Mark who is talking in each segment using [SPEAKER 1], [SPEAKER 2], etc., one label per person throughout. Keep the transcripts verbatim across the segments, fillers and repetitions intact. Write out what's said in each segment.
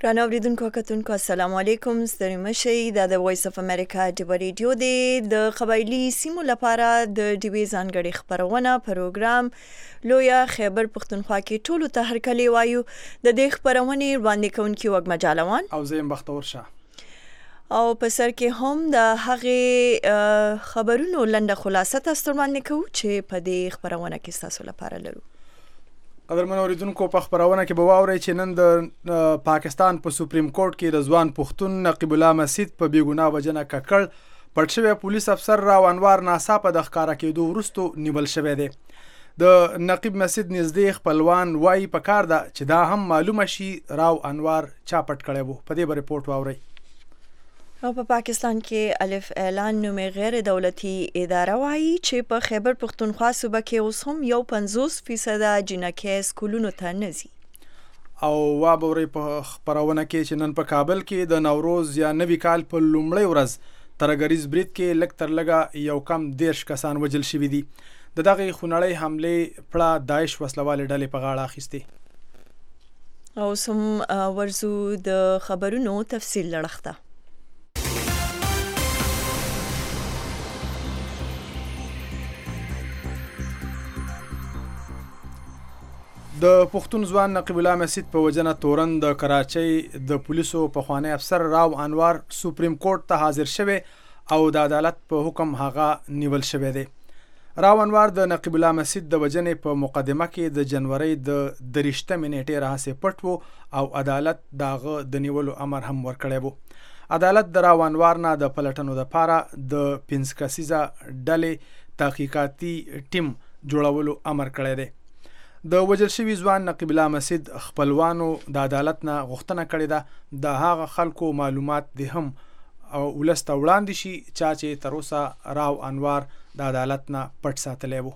[SPEAKER 1] ګرانو اوریدونکو کتونکو السلام علیکم، ستړي مشئ. دا د وایس اف امریکا ډیبا ریډیو دی. د قبایلي سیمو لپاره د ډیبې ځانګړې خپرونه پروګرام لویا خیبر پښتونخوا کې ټولو ته هرکلی وایو. د دې خپرونې وړاندې کوونکي وږمه جالوان
[SPEAKER 2] او زه یم بختور شاه،
[SPEAKER 1] او په سر کې هم د هغې خبرونو لنډه خلاصه تاسو ته وړاندې کوو چې په دې خپرونه کې ستاسو لپاره لرو.
[SPEAKER 2] قدرمن اوریدونکو، په خپرونه کې به واورئ چې نن د پاکستان په سپریم کورټ کې رضوان پښتون نقیب الله مسجد په بې ګناه وجنه ککړ پټ شوی پولیس افسر راو انوار ناڅاپه د ښکاره کېدو وروسته نیول شوی دی. د نقیب مسجد نږدې خپلوان وایي په کار ده چې دا هم معلومه شي راو انوار چا پټ کړی و. په دې به رپورټ واورئ.
[SPEAKER 1] او په پاکستان کې الف اعلان نومې غیر دولتي اداره وایي چې په خیبر پښتونخوا صوبه کې اوس هم یو پنځوس فیصده جنکۍ سکولونو ته نه ځي.
[SPEAKER 2] او واورئ په خپرونه کې چې نن په کابل کې د نوروز یا نوي کال په لومړۍ ورځ ترهګریز برید کې لږ تر لږه یو کم دېرش کسان وژل شوي دي. د دغې خونړۍ حملې پړه داعش وسلوالې ډلې په غاړه اخیستې.
[SPEAKER 1] او سم ورزو د خبرونو تفصیل لړخته.
[SPEAKER 2] د پښتون ځوان نقیب الله مسجد په وجنه تورن د کراچۍ د پولیسو پخوانی افسر راو انوار سپریم کورټ ته حاضر شوی او د عدالت په حکم هغه نیول شوی دی. راو انوار د نقیب الله مسجد د وجنې په مقدمه کې د جنوري د دریشتمې نیټې راهیسې پټ و او عدالت دغه د نیولو امر هم ورکړی و. عدالت د راو انوار نه د پلټنو لپاره د پنځه کسیزه ډلې تحقیقاتي ټیم جوړولو امر کړی دی. د وژل شوي ځوان نقیب الله مسجد خپلوانو د عدالت نه غوښتنه کړې ده د هغه خلکو معلومات دې هم ولس ته وړاندې شي چا چې تر اوسه راو انوار د عدالت نه پټ ساتلی و.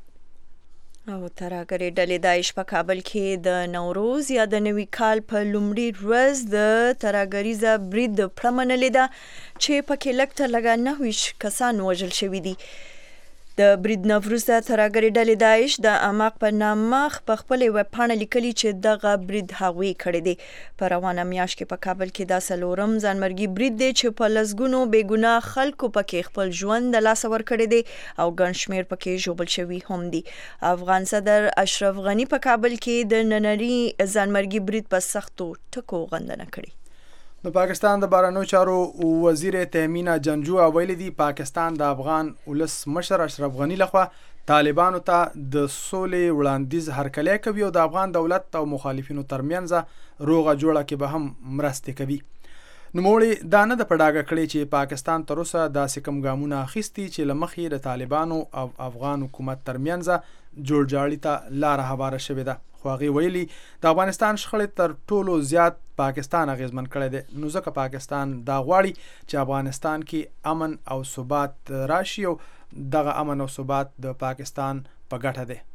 [SPEAKER 1] او ترهګرې ډلې داعش په کابل کې د نوروز یا د نوي کال په لومړۍ ورځ د ترهګریزه برید پړه منلې ده چې پکې لږ تر لږه نهه ویشت کسان وژل شوي دي. د برید نه وروسته ترهګرې ډلې داعش د اعماق په نامه په خپلې ویبپاڼه لیکلي چې دغه برید هغوی کړی دی. په روانه میاشت کې په کابل کې دا څلورم ځانمرګي برید دی چې په لسګونو بې ګناه خلکو پکې خپل ژوند د لاسه ورکړی دی او ګڼ شمېر پکې ژوبل شوي هم دي. افغان صدر اشرف غني په کابل کې د ننني ځانمرګي برید په سختو ټکو غندنه کړې.
[SPEAKER 2] د پاکستان د بهرنیو چارو وزیر تهمینه جنجو ویلي دي پاکستان د افغان ولس مشر اشرف غني لخوا طالبانو ته د سولې وړاندیز هرکلی کوي او د افغان دولت او مخالفینو ترمنځ روغه جوړه کې به هم مرستې کوي. نوموړي دا نه ده په ډاګه کړې چې پاکستان تر اوسه داسې کوم ګامونه اخیستي چې له مخې د طالبانو او افغان حکومت ترمنځ جوړجاړي ته لاره هواره شوې ده. خو هغې ویلي د افغانستان شخړې تر ټولو زیات پاکستان اغیزمن کړی دی، نو ځکه پاکستان دا غواړي چې افغانستان کې امن او ثبات راشي او دغه امن او ثبات د پاکستان په ګټه دی.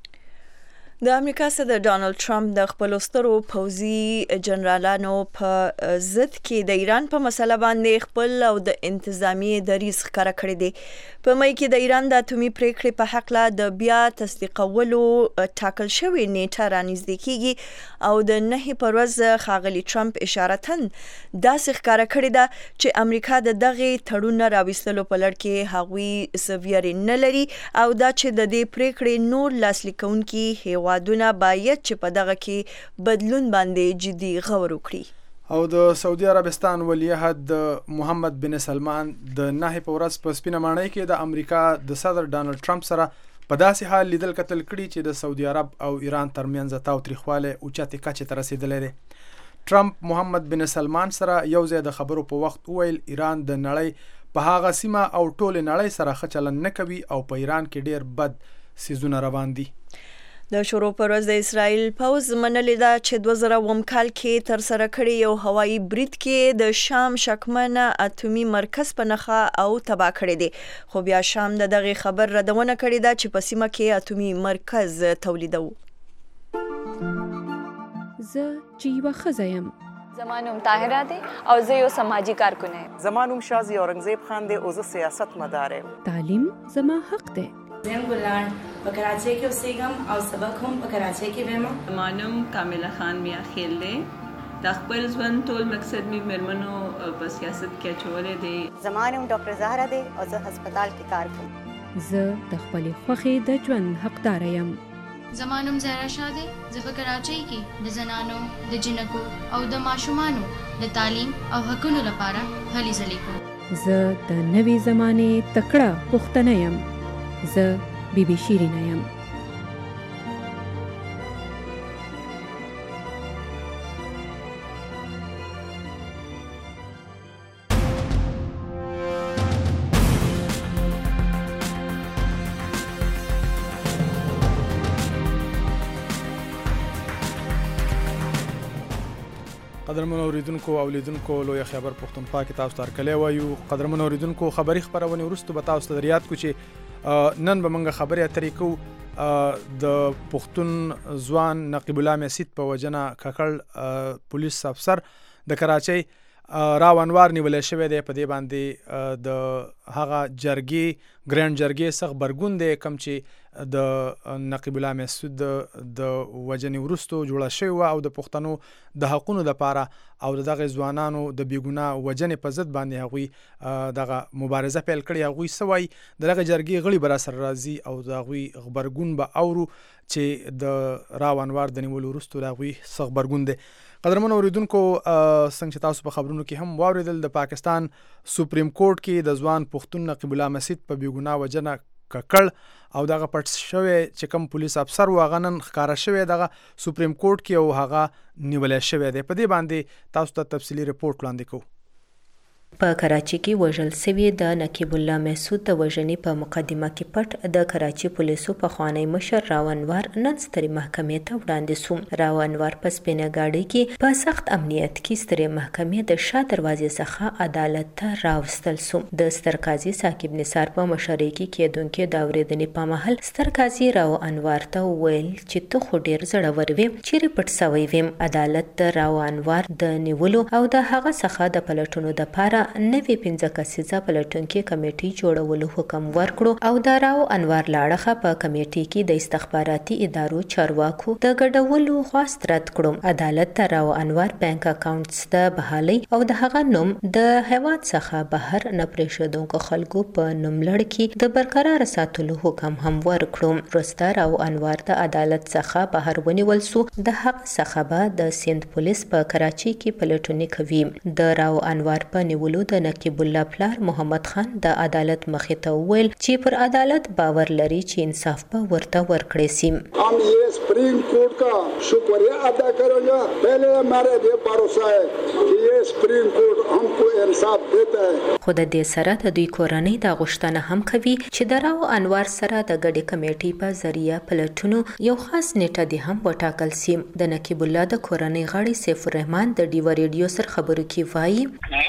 [SPEAKER 1] د امریکا صدر ډانلډ ټرمپ د خپلو سترو پوځي جنرالانو په ضد کې د ایران په مسله باندې خپل او د انتظامیې دریځ ښکاره کړی دی. په مۍ کې د ایران د اتومي پریکړې په هکله د بیا تصدیقولو ټاکل شوې نیټه رانږدې کیږي او د نهې په ورځ ښاغلي ټرمپ اشارتاً داسې ښکاره کړې ده چې امریکا د دغې تړون نه راویستلو په لړ کې هغوی څه ویرې نه لري او دا چې د دې پریکړې نور لاسلیک کوونکي هیوادونه باید چې په دغه کې بدلون باندې جدي غور وکړي.
[SPEAKER 2] او د سعودي عربستان ولیعهد محمد بن سلمان د نهې په ورځ په سپینه ماڼۍ کې د امریکا د صدر ډانلډ ټرمپ سره په داسې حال لیدل کتل کړي چې د سعودي عرب او ایران ترمنځ تاوتریخوالی اوچتې کچې ته رسېدلی دی. ټرمپ محمد بن سلمان سره یو ځای د خبرو په وخت وویل ایران د نړۍ په هغه سیمه او ټولې نړۍ سره ښه چلند نه کوي او په ایران کې ډېر بد څیزونه روان دي.
[SPEAKER 1] د شروع پر ورځ د اسرائیل پوځ منلې ده چې دوه زره اووم کال کې ترسره کړي یو هوایي برید کې د شام شکمنه اتومي مرکز په نښه او تباه کړی دی. خو بیا شام د دغې خبر ردونه کړې ده چې په سیمه کې اتومي مرکز تولیدوو.
[SPEAKER 3] زه چې یوه ښځه یم.
[SPEAKER 4] زما نوم طاهره دی او زه یو سماجي کارکونه یم.
[SPEAKER 5] زما نوم شازي اورنګزیب خان دی او زه سیاست مدار یم.
[SPEAKER 3] تعلیم زما حق دی.
[SPEAKER 6] زم ګلان په کراچۍ کې اوسېږم او سبق هم په کراچۍ کې وایم.
[SPEAKER 7] زما نوم کامله خان میا خیل دی. د خپل ژوند ټول مقصد مې مېرمنو په سیاست کې اچولی دی.
[SPEAKER 8] زما نوم ډاکټر زهره دی او زه هسپتال کې کار کوم.
[SPEAKER 3] زه د خپلې خوښې د ژوند حقداره یم.
[SPEAKER 9] زما نوم زهرا شاه دی. زه په کراچۍ کې د زنانو د جنکو او د ماشومانو د تعلیم او حقونو لپاره هلې ځلې کوم.
[SPEAKER 3] زه د نوې زمانې تکړه پښتنه یم. زه بی بی شیرینه یم.
[SPEAKER 2] قدرمن اوریدونکو او لیدونکو لوی خبر پښتونخوا کې تاسو ته کله وایو. قدرمن اوریدونکو خبری خبرونه ورستو به تاسو ته یاد کو چې نن به موږ خبرې اترې کوو د پښتون ځوان نقیب الله مسید په وجنه ککړ پولیس افسر د کراچۍ راو انوار نیولې شوې ده. په دې باندې د هغه جرګي ګرانډ جرګي څخه برګون دی کم چې د نقیب الله مسعود د وجنې ورستو جوړه شوی او د پښتنو د حقونو لپاره او دغه ځوانانو د بیګناه وجنې په ضد باندې هغوی دغه مبارزه پیل کړې. هغوی سوای دغه جرګي غړي بر سر راځي او دغوی خبرګون به اورو چې د راو انوار د نیولو ورستو هغوی څخه خبرګون دی. قدرمن اوریدونکو څنګه تاسو په خبرونو کې هم واوریدل د پاکستان سپریم کورټ کې د ځوان پښتون نقیب الله مسید په بیګناه وجنه ککړ او دغه پټ شوی چې کوم پولیس افسر و هغه نن ښکارا شوی دغه سپریم کورټ کې او هغه نیولې شوی دی. په دې باندې تاسو ته تفصیلی رپورت وړاندې کوو.
[SPEAKER 10] په کراچۍ کې وژل شوی د نقیب الله مسعود د وژنې په مقدمه کې پټ د کراچۍ پولیسو په خوانی مشر راو انوار نن ستري محکمې ته وړاندې شو. راو انوار په سپینه گاډي کې په سخت امنیت کې ستري محکمې د شا دروازې څخه عدالت ته راوستل شو. د ستر قاضي ثاقب نثار په مشرۍ کې کېدونکو د اورېدنې په محل ستر قاضي راو انوار ته ویل چې ته خو ډیر زړور وې چې پټ سوی وې. عدالت د راو انوار د نیولو او د هغه څخه د پلټونو د پاره نوې پنځه کسیزه پلټونکو کمیټې جوړولو حکم ورکړو او د راو انوار لاړخه په کمیټې کې د استخباراتي ادارو چارواکو د ګډولو خواست رد کړو. عدالت ته راو انوار بانک اکاونټس د بحالي او د هغه نوم د هیواد څخه بهر نه پرېښودونکو خلکو په نوملړ کې د برقرار ساتلو حکم هم ورکړو. وروسته راو انوار د عدالت څخه بهر ونیول شو. د هغه څخه به د سند پولیس په کراچۍ کې پلټونې کوي. د راو انوار په نیولو د نقیب الله پلار محمد خان د عدالت مخې ته وویل چې پر عدالت باور لري چې انصاف به ورته ورکړی شي.
[SPEAKER 11] हम ये supreme court का शुक्रिया अदा करेंगे. पहले हमारे ये भरोसा है कि ये सुप्रीम कोर्ट हमको इंसाफ देता है.
[SPEAKER 10] خو د دې سره د دوی کورنۍ د غوښتنه هم کوي چې د راو انوار سره د ګډې کمیټې په ذریعہ پلټونو یو خاص نیټه دی هم وټاکل شي. د نقیب الله د کورنۍ غړي سیف الرحمن د ډیو ریډیو سره خبرو کې وایي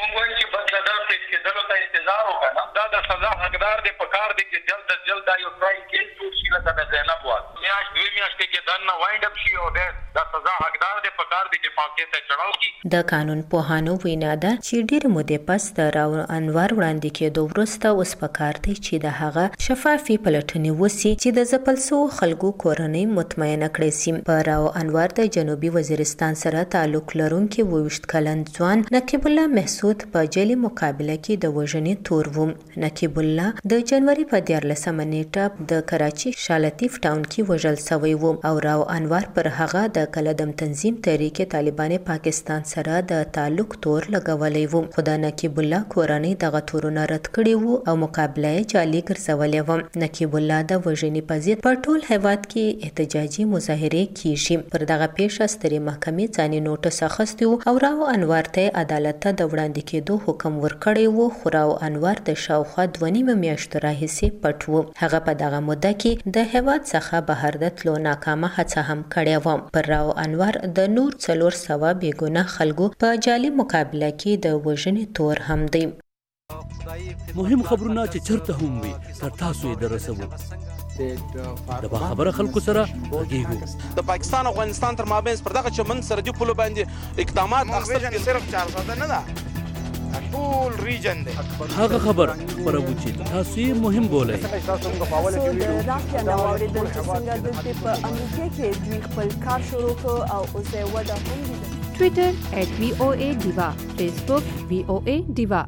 [SPEAKER 12] دا د سزا حقدار دی په کار دی چې جلد از جلد دا یو ټرایل کیس جوړ شي لکه د زینب وه میاشت دوی میاشتې کې دننه وایند اپ شي او دا سزا حقدار دی په کار دی چې پانکې ته چړاو کړي.
[SPEAKER 10] د قانون پوهانو وینا ده چې ډېرې مودې پس د راو انوار وړاندې کېدو وروسته اوس په کار دی چې د هغه شفافي پلټنې وسي چې د ځپل شوو خلکو کورنۍ مطمئنه کړی سي. په راو انوار د جنوبي وزیرستان سره تعلق لرونکي اووه ویشت کلن ځوان نقیب الله مسعود په جلي مقابله کې د وژنې تور و. نقیب الله د جنوري په دیارلسمه نیټه د کراچي شالطیف ټاون کې وژل شوی و او راو انوار پر هغه د کلدم تنظیم تحریک طالبان پاکستان سره د تعلق تور لګولی و. خو د نقیب الله کورنۍ دغه تورونه رد کړي وو او مقابله یې جعلي ګرځولې وه. نقیب الله د وژنې په ضد په ټول هیواد کې احتجاجي مظاهرې کیږي. پر دغه پیښه سترې محکمې ځاني نوټس اخیستی و او راو انوار ته عدالت ته د وړاندې کېدو حکم ورکړی و. خو راو انوار د شاوخوا دوه نیمه میاشتو راهیسې پټ و. هغه په دغه موده کې د هیواد څخه بهر د تلو ناکامه هڅه هم کړې وه. پر راو انوار د نور څلور سوه بېګناه خلکو په جعلي مقابله کې د وژنې تور هم دی.
[SPEAKER 13] مهم خبرونه چې چرته هم وي تر تاسو یې درسوو. د باخبره خلکو سره غږیږو.
[SPEAKER 14] د پاکستان او افغانستان تر مابین پر دغه چمن سرحدي پولو باندې اقدامات اخیستل صرف چار ساده نه ده ټول ریجن دی.
[SPEAKER 13] هغه خبر خبرو چې تاسو یې مهم بولئ.
[SPEAKER 1] سو د رافیا نو اوریدل چې څنګه دلته په امریکا کې دوی خپل کار شروع کړ او اوس یې وده هم
[SPEAKER 3] Twitter at V O A Diva, Facebook V O A Diva.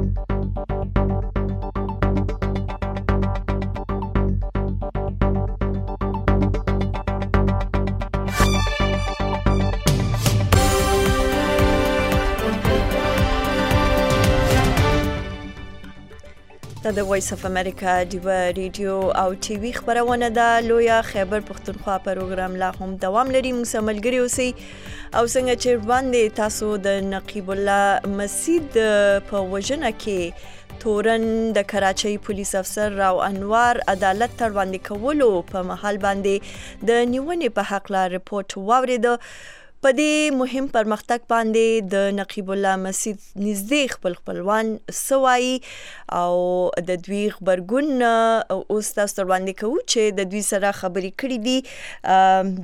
[SPEAKER 1] د وایس اف امریکا دیوه ریډیو او ټي وي خبرونه ده. لویا خیبر پښتونخوا پروګرام لا هم دوام لري. موږ سره ملګري اوسئ او څنګه چې باندې تاسو د نقیب الله مسید په وژنه کې تورن د کراچۍ پولیس افسر راو انوار عدالت تر باندې کولو په محل باندې د نیونې په حق لا رپورت واورید. په دې مهم پرمختګ باندې د نقیب الله مسید نږدې خپل خپلوان سوای او د دوی خبرګون اوس تاسو تر باندې کوو چې د دوی سره خبرې کړې دي.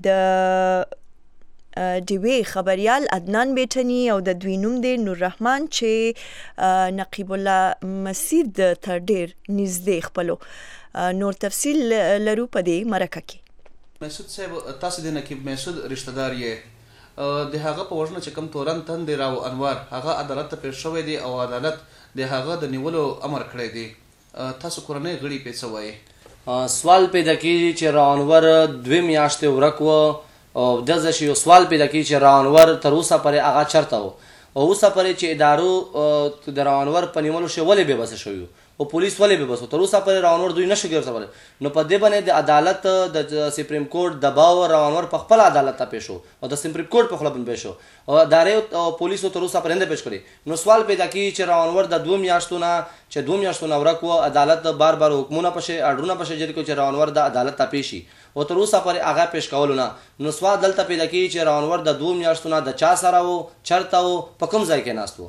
[SPEAKER 1] د ډیوی خبریال عدنان بیٹنی او د دوی نوم دی نور رحمان چې نقیب الله مسید تر ډیر نږدې خپلو. نور تفصیل لرو په دې مرکه کې.
[SPEAKER 15] مسعود صاحب تاسو د نقیب مسعود رشتہ دار یې د هغه په وژنه چې کوم تورن تن دی راو انوار هغه عدالت ته پیښ شوی دی او عدالت د هغه د نیولو امر کړی دی. تاسو کورنۍ غړي په څه وایي؟
[SPEAKER 16] سوال پیدا کیږي چې راو انوار دوه میاشتې ورک و او دغه شی سوال پیدا کیږي چې راو انوار تر اوسه پرې هغه چرته و او اوسه پرې چې ادارو د راو انوار په نیولو شی ولې به بس شوی او پولیس ولې به بس تر اوسه پرې راو انوار دوی نشي ګرځول. نو په دې باندې د عدالت د سپریم کورټ دباو راو انوار په خپل عدالت ته پیښ شو او د سپریم کورټ په خپل باندې پیښ شو او ادارې او پولیسو تر اوسه پرې نه پیښ کړي. نو سوال پیدا کیږي چې راو انوار د دوه میاشتونو چې دوه میاشتونو ورک و عدالت بار بار حکمونه پښه اډرونه پښه جری کو چې راو انوار د عدالت ته پیښ شي او تر اوسه پرې هغه پیښ کول نه. نو سوال دلته پیدا کیږي چې راو انوار د دوه میاشتونو د چا سره وو چرته وو په کوم ځای کې ناست وو.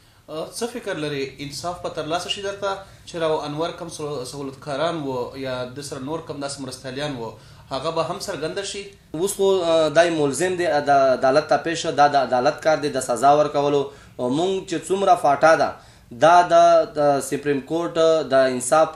[SPEAKER 15] څه فکر لري انصاف په ترلاسه شي درته چې راو انوار کم سهولتکاران وو یا د سره نور کم داسې مرستیالیان وو هغه به هم څرګنده شي؟
[SPEAKER 16] اوس خو دای ملزم دی د عدالت ته پیښ دا د عدالت کار دی د سزا ورکولو او مونږ چې څومره فاټا ده دا د سپریم کورټ د انصاف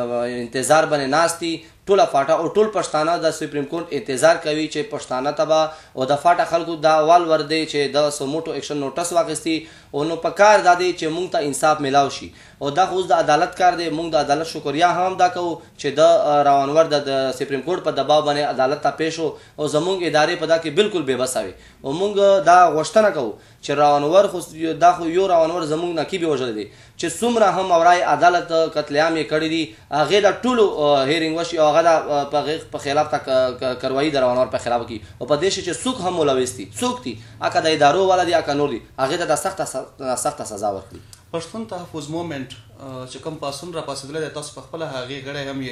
[SPEAKER 16] انتظار باندې ناستي ټوله فاټا او ټول پښتانه د سپریم کورټ انتظار کوي چې پښتانه تبا او د فاټا خلکو دا وال ور دی چې د سموټو اکشن نوټس واغستی او نو پکار دادی چې مونږ ته انصاف ملاو شي او دا خو د عدالت کار دی. مونږ د عدالت شکریا هم دا کوو چې د راو انوار د سپریم کورټ په دباو باندې عدالت ته پیښ شو او زمونږ ادارې په دا کې بالکل بې بس وي او مونږ دا غوښتنه کوو چې راو انوار خو دا خو یو راو انوار زمونږ نقیب وژل دی چې څومره هم اورای عدالت قتل عام یې کړی دي هغه د ټولو هیرینګ وشي او هغه په خلاف تا کاروایی در روانوار په خلاف کی او په دې چې څوک هم ملوث دي څوک دي اکه د ادارو والا دي اکه نور دي هغه ته د سخت سخت سزا ورکړي.
[SPEAKER 15] پښتون تحفظ موومنت چې کوم پاسون را پاسېدل د تاسو په خپل هغه غړي هم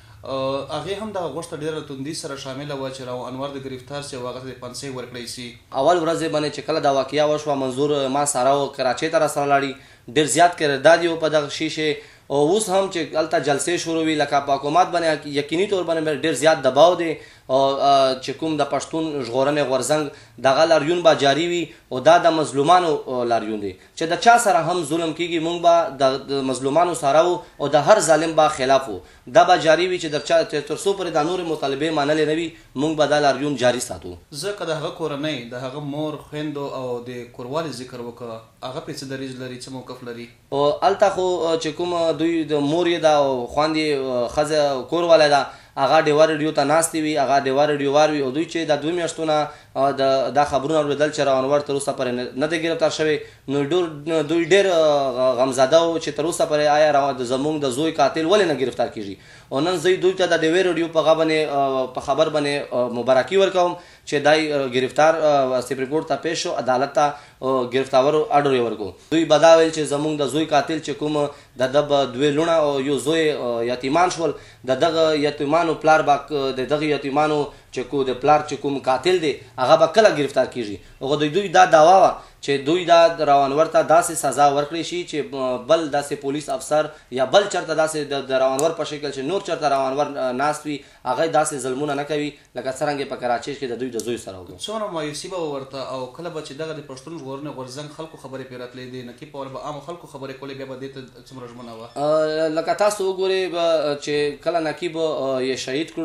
[SPEAKER 15] یې هغه هم د غوښته ډیره توندي سره شامل و چې راو انوار د گرفتار سي واغه د پنځه ورکړی سي.
[SPEAKER 16] اول ورځ باندې چې کله دا واقعیا وشو منظور ما سره او کراچۍ ته سره لاړی ډیر زیات کردار یو په دغه شیشه او اوس هم چې الته جلسې شروع وی لکه په حکومت باندې یقیني تور باندې ډیر زیات دباو دی او چې کوم د پښتون ژغورنې غورزنګ دغه لاریون با جاری وي او دا د مظلومانو لاریون دی چې د چا سره هم ظلم کیږي مونږ به د مظلومانو سره او د هر ظالم با خلاف دا به جاری وي چې د چا تر څو پر د نور مطالبه منل نه وي مونږ به د لاریون جاری ساتو.
[SPEAKER 15] ځکه د هغه کورنۍ د هغه مور خويندو او د کوروالي ذکر وکړه هغه په څه دریز لري څه موقف لري
[SPEAKER 16] او الته خو چې کوم دوی د مور یې دا خواندې خزه کورواله دا هغه ډیوار ریډیو ته ناستې وي هغه ډیوار ریډیو وار وي او دوی چې د دوه میاشتونه د دا خبرونه اورېدل چې راو انوار تر اوسه پرې نه دی ګرفتار شوی نو ډېر دوی ډېر غمزده و چې تر اوسه پرې آیا راو د زمونږ د زوی قاتل ولې نه گرفتار کیږي او نن زه دوی ته د ډیوار ریډیو په هغه باندې په خبر باندې مبارکي ورکوم چې دای گرفتار سپریم کورټ ته پیښ شو عدالت ته گرفتاور اډر ورکو. دوی بداویل چې زمونږ د زوی قاتل چې کوم د دب دوه لونه او یو زوی یتیمان شول د دغه یتیمانو پلار با د دغه یتیمانو چې کو د پلار چې کوم قاتل دی هغه به کله گرفتار کیږي او دوی دوی دا داوا چې دوی دا راو انوار ته داسې سزا ورکړي شي چې بل داسې پولیس افسر یا بل چرته داسې د راو انوار په شکل چې نور چرته راو انوار ناست وي هغه داسې ظلمونه نه کوي لکه څرنګه په کراچۍ کې د دوی د زوی سره وکړي.
[SPEAKER 15] څومره مایوسي به ورته او کله به چې دغه د پښتون ژغورنې غورځنګ خلکو خبرې پرې راتلې دي نقیب په به عام خلکو خبرې کولې بیا به دې ته څومره ژمنه وه
[SPEAKER 16] لکه تاسو وګورئ چې کله نقیب یې شهید کړو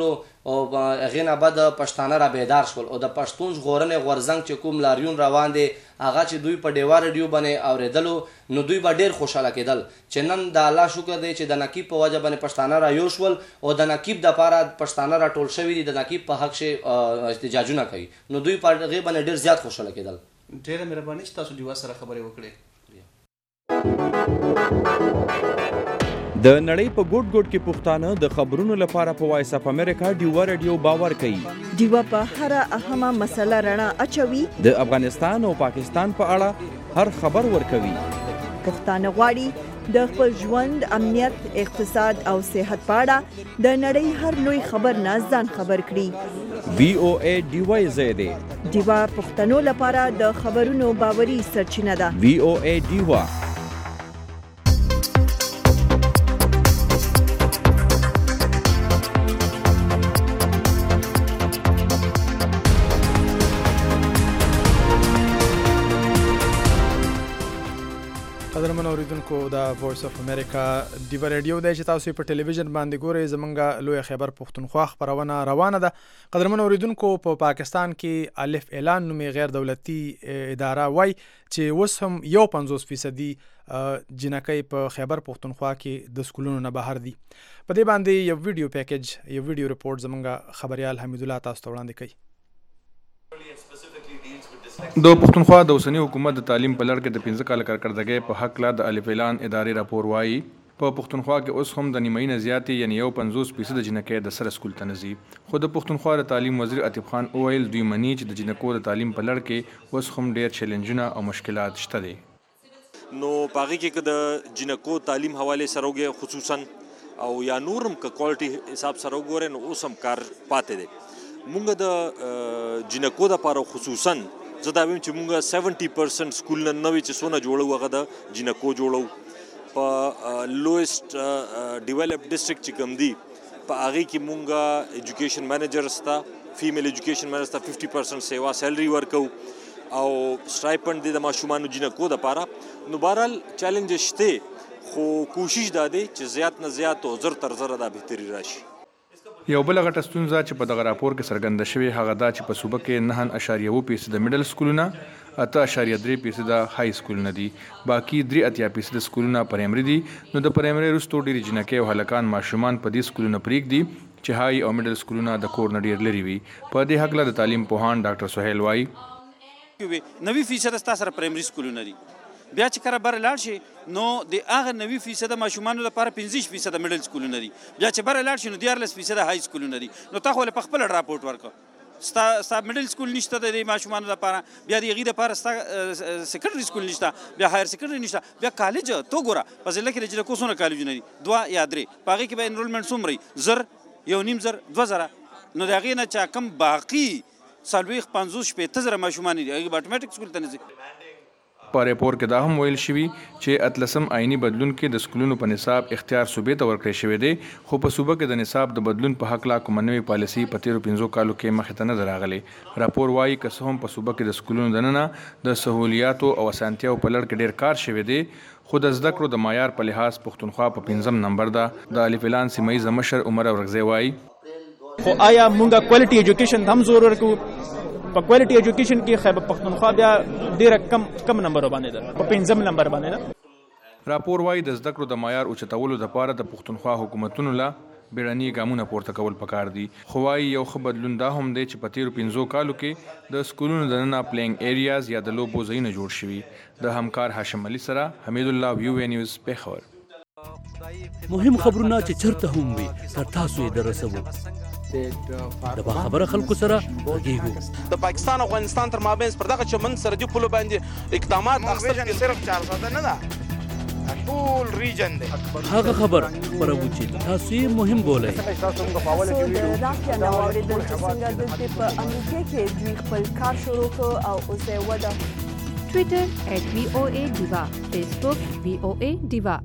[SPEAKER 16] او هغې نه بعد پښتانه را بیدار شول او د پښتون ژغورنې غورځنګ چې کوم لاریون روان دی هغه چې دوی په ډیوا ریډیو باندې اورېدلو نو دوی به ډېر خوشحاله کېدل چې نن د الله شکر دی چې د نقیب په وجه باندې پښتانه را یو شول او د نقیب دپاره پښتانه را ټول شوي دي د نقیب په حق کې احتجاجونه کوي نو دوی په هغې باندې ډېر زیات خوشحاله کېدل.
[SPEAKER 15] ډېره مهرباني چې تاسو ډیوا سره خبرې وکړې.
[SPEAKER 17] د نړۍ په ګوټ ګوټ کې پښتانه د خبرونو لپاره په وایس اف امریکا ډیوا ریډیو باور کوي.
[SPEAKER 1] ډیوا په هر اهمه مسله رڼا اچوي.
[SPEAKER 17] د افغانستان او پاکستان په اړه هر خبر ورکوي.
[SPEAKER 1] پښتانه غواړي د خپل ژوند، امنیت، اقتصاد او صحت په اړه د نړۍ هر لوی خبر نه ځان خبر کړي.
[SPEAKER 17] وی او ای ډیوا زیاده
[SPEAKER 1] ډیوا پښتنو لپاره د خبرونو باوري سرچینه ده.
[SPEAKER 17] وی او ای ډیوا.
[SPEAKER 2] قدرمن اوریدونکو د وایس اف امریکا ډیوا ریډیو د چې تاسو په ټلویزیون باندې ګورئ زمونږ لوی خبر پښتونخوا خبرونه روانه ده. قدرمن اوریدونکو په پا پاکستان کې الف اعلان نومي غیر دولتي اداره وای چې اوس هم یو پنځوس فیصدي جنکۍ په خیبر پښتونخوا کې د سکولونو نه بهر دي. په دې باندې یو ویډیو پیکیج یو ویډیو رپورټ زمونږ خبريال حمید الله تاسو ته وړاندې کوي. د پښتونخوا د اوسنی حکومت د تعلیم په لړ کې د پنځه کال کارکړدګۍ په حق لا د الف اعلان ادارې راپور وایي په پښتونخوا کې اوس هم د نیمایي نه زیاتې یعنې یو پنځوس فیصد جنکۍ د سره سکول ته نه ځي. خو د پښتونخوا د تعلیم وزیر عتیق خان وویل دوی مني چې د جنکو د تعلیم په لړ کې اوس هم ډېر چیلنجونه او مشکلات شته دي.
[SPEAKER 18] نو په هغې کې که د جنکو تعلیم حوالې سره وګورئ خصوصا او یا نور هم که کوالټي حساب سره وګورئ نو اوس هم کار پاتې دی. مونږ د جنکو دپاره خصوصا زه دا ویم چې مونږ سیونټي پرسنټ سکول نه نوې چې څونه جوړو هغه د جنکو جوړو. په لویسټ ډیولپ ډسټرکټ چې کوم دی په هغې کې مونږ ایجوکیشن مینیجرس ته فیمیل ایجوکیشن مینیجرس ته ففټي پرسنټ سیوا سیلري ورکوو او سټایپنډ دی د ماشومانو جنکو دپاره. نو بهرحال چیلنجز شته خو کوشش دا دی چې زیات نه زیات او زر تر زره دا بهتري راشي.
[SPEAKER 17] یو بل غټه ستونزه چې په دغه راپور کې څرګنده شوې هغه دا چې په صوبه کې نه اشاریه اووه فیصده میډل سکولونه، اته اشاریه درې فیصده های سکولونه دي، باقي درې اتیا فیصده سکولونه پرایمري دي. نو د پرایمري وروسته ډېرې جنکۍ او هلکان ماشومان په دې سکولونه پرېږدي چې های او میډل سکولونه د کور نه ډېر لرې وي. په دې هکله د تعلیم پوهان ډاکټر سهیل وایي
[SPEAKER 19] نوي فیصده ستا سره پرایمري سکولونه دي، بیا چې کله بره لاړ شي نو د هغه نوي فیصده ماشومانو لپاره پنځه فیصده میډل سکولونه دي، بیا چې بره لاړ شي نو دیارلس فیصده های سکولونه دي. نو تا خو له پخپله راپورټ ورکړه ستا ستا میډل سکول نشته د دې ماشومانو لپاره، بیا د هغې دپاره ستا سیکنډري سکول نشته، بیا هایر سیکنډري نشته، بیا کالج ته ګوره په ضلع کې د جنکو څومره کالجونه دي، دوه یا درې، په هغې کې به انرولمنټ څومره وي، زر، یو نیم زر، دوه زره. نو د هغې نه چې کم باقي څلوېښت پنځوس شپېته زره ماشومان دي هغې به اټومیټک سکول ته نه ځي.
[SPEAKER 17] په ریپورټ کې دا هم ویل شوي چې اتلسم آئینی بدلون کې د سکولونو په نصاب اختیار صوبې ته ورکړی شوی دی، خو په صوبه کې د نصاب د بدلون په هکله کومه نوې پالیسي په تېرو پنځو کالو کې مخې ته نه ده راغلې. راپور وایي که څه هم په صوبه کې د سکولونو دننه د سهولیاتو او اسانتیاو په لړ کې ډېر کار شوی دی، خو د زده کړو د معیار په لحاظ پښتونخوا په پنځم نمبر ده. د الف اعلان سیمه ییزه مشر عمر اورغزی وایي
[SPEAKER 20] خو آیا موږ کوالټي ایجوکیشن هم زور ورکوو؟ په کوالټي ایجوکیشن کې خیبر پښتونخوا بیا ډېره کم کم نمبر باندې ده، په پنځم نمبر باندې ده.
[SPEAKER 17] راپور وایي د زده کړو د معیار اوچتولو دپاره د پښتونخوا حکومتونو له بیړني ګامونه پورته کول پکار دي. خو وایي یو ښه بدلون دا هم دی چې په تېرو پنځو کالو کې د سکولونو دننه پلینګ ایریاز یا د لوبو ځایونه جوړ شوي. د همکار هاشم علي سره حمید الله، ویو ای نیوز، پېښور.
[SPEAKER 13] مهم خبرونه چې چرته هم وي تر تاسو یې دررسوو. د باخبره خلکو سره غږیږو.
[SPEAKER 14] د پاکستان او افغانستان تر مابینځ پر دغه چمن سرحدي پولو باندې اقدامات اخیستل کې صرف چار ساده نه ده، ټول ریجن دی.
[SPEAKER 13] هغه خبر خپروو چې تاسو یې مهم بولئ.
[SPEAKER 1] د رافیا نه واورېدل چې څنګه دلته په امریکا کې دوی خپل کار شروع کړ او اوس یې وده.
[SPEAKER 3] ټویټر ایټ وی او ای ډیوا، فیسبوک وی او ای ډیوا.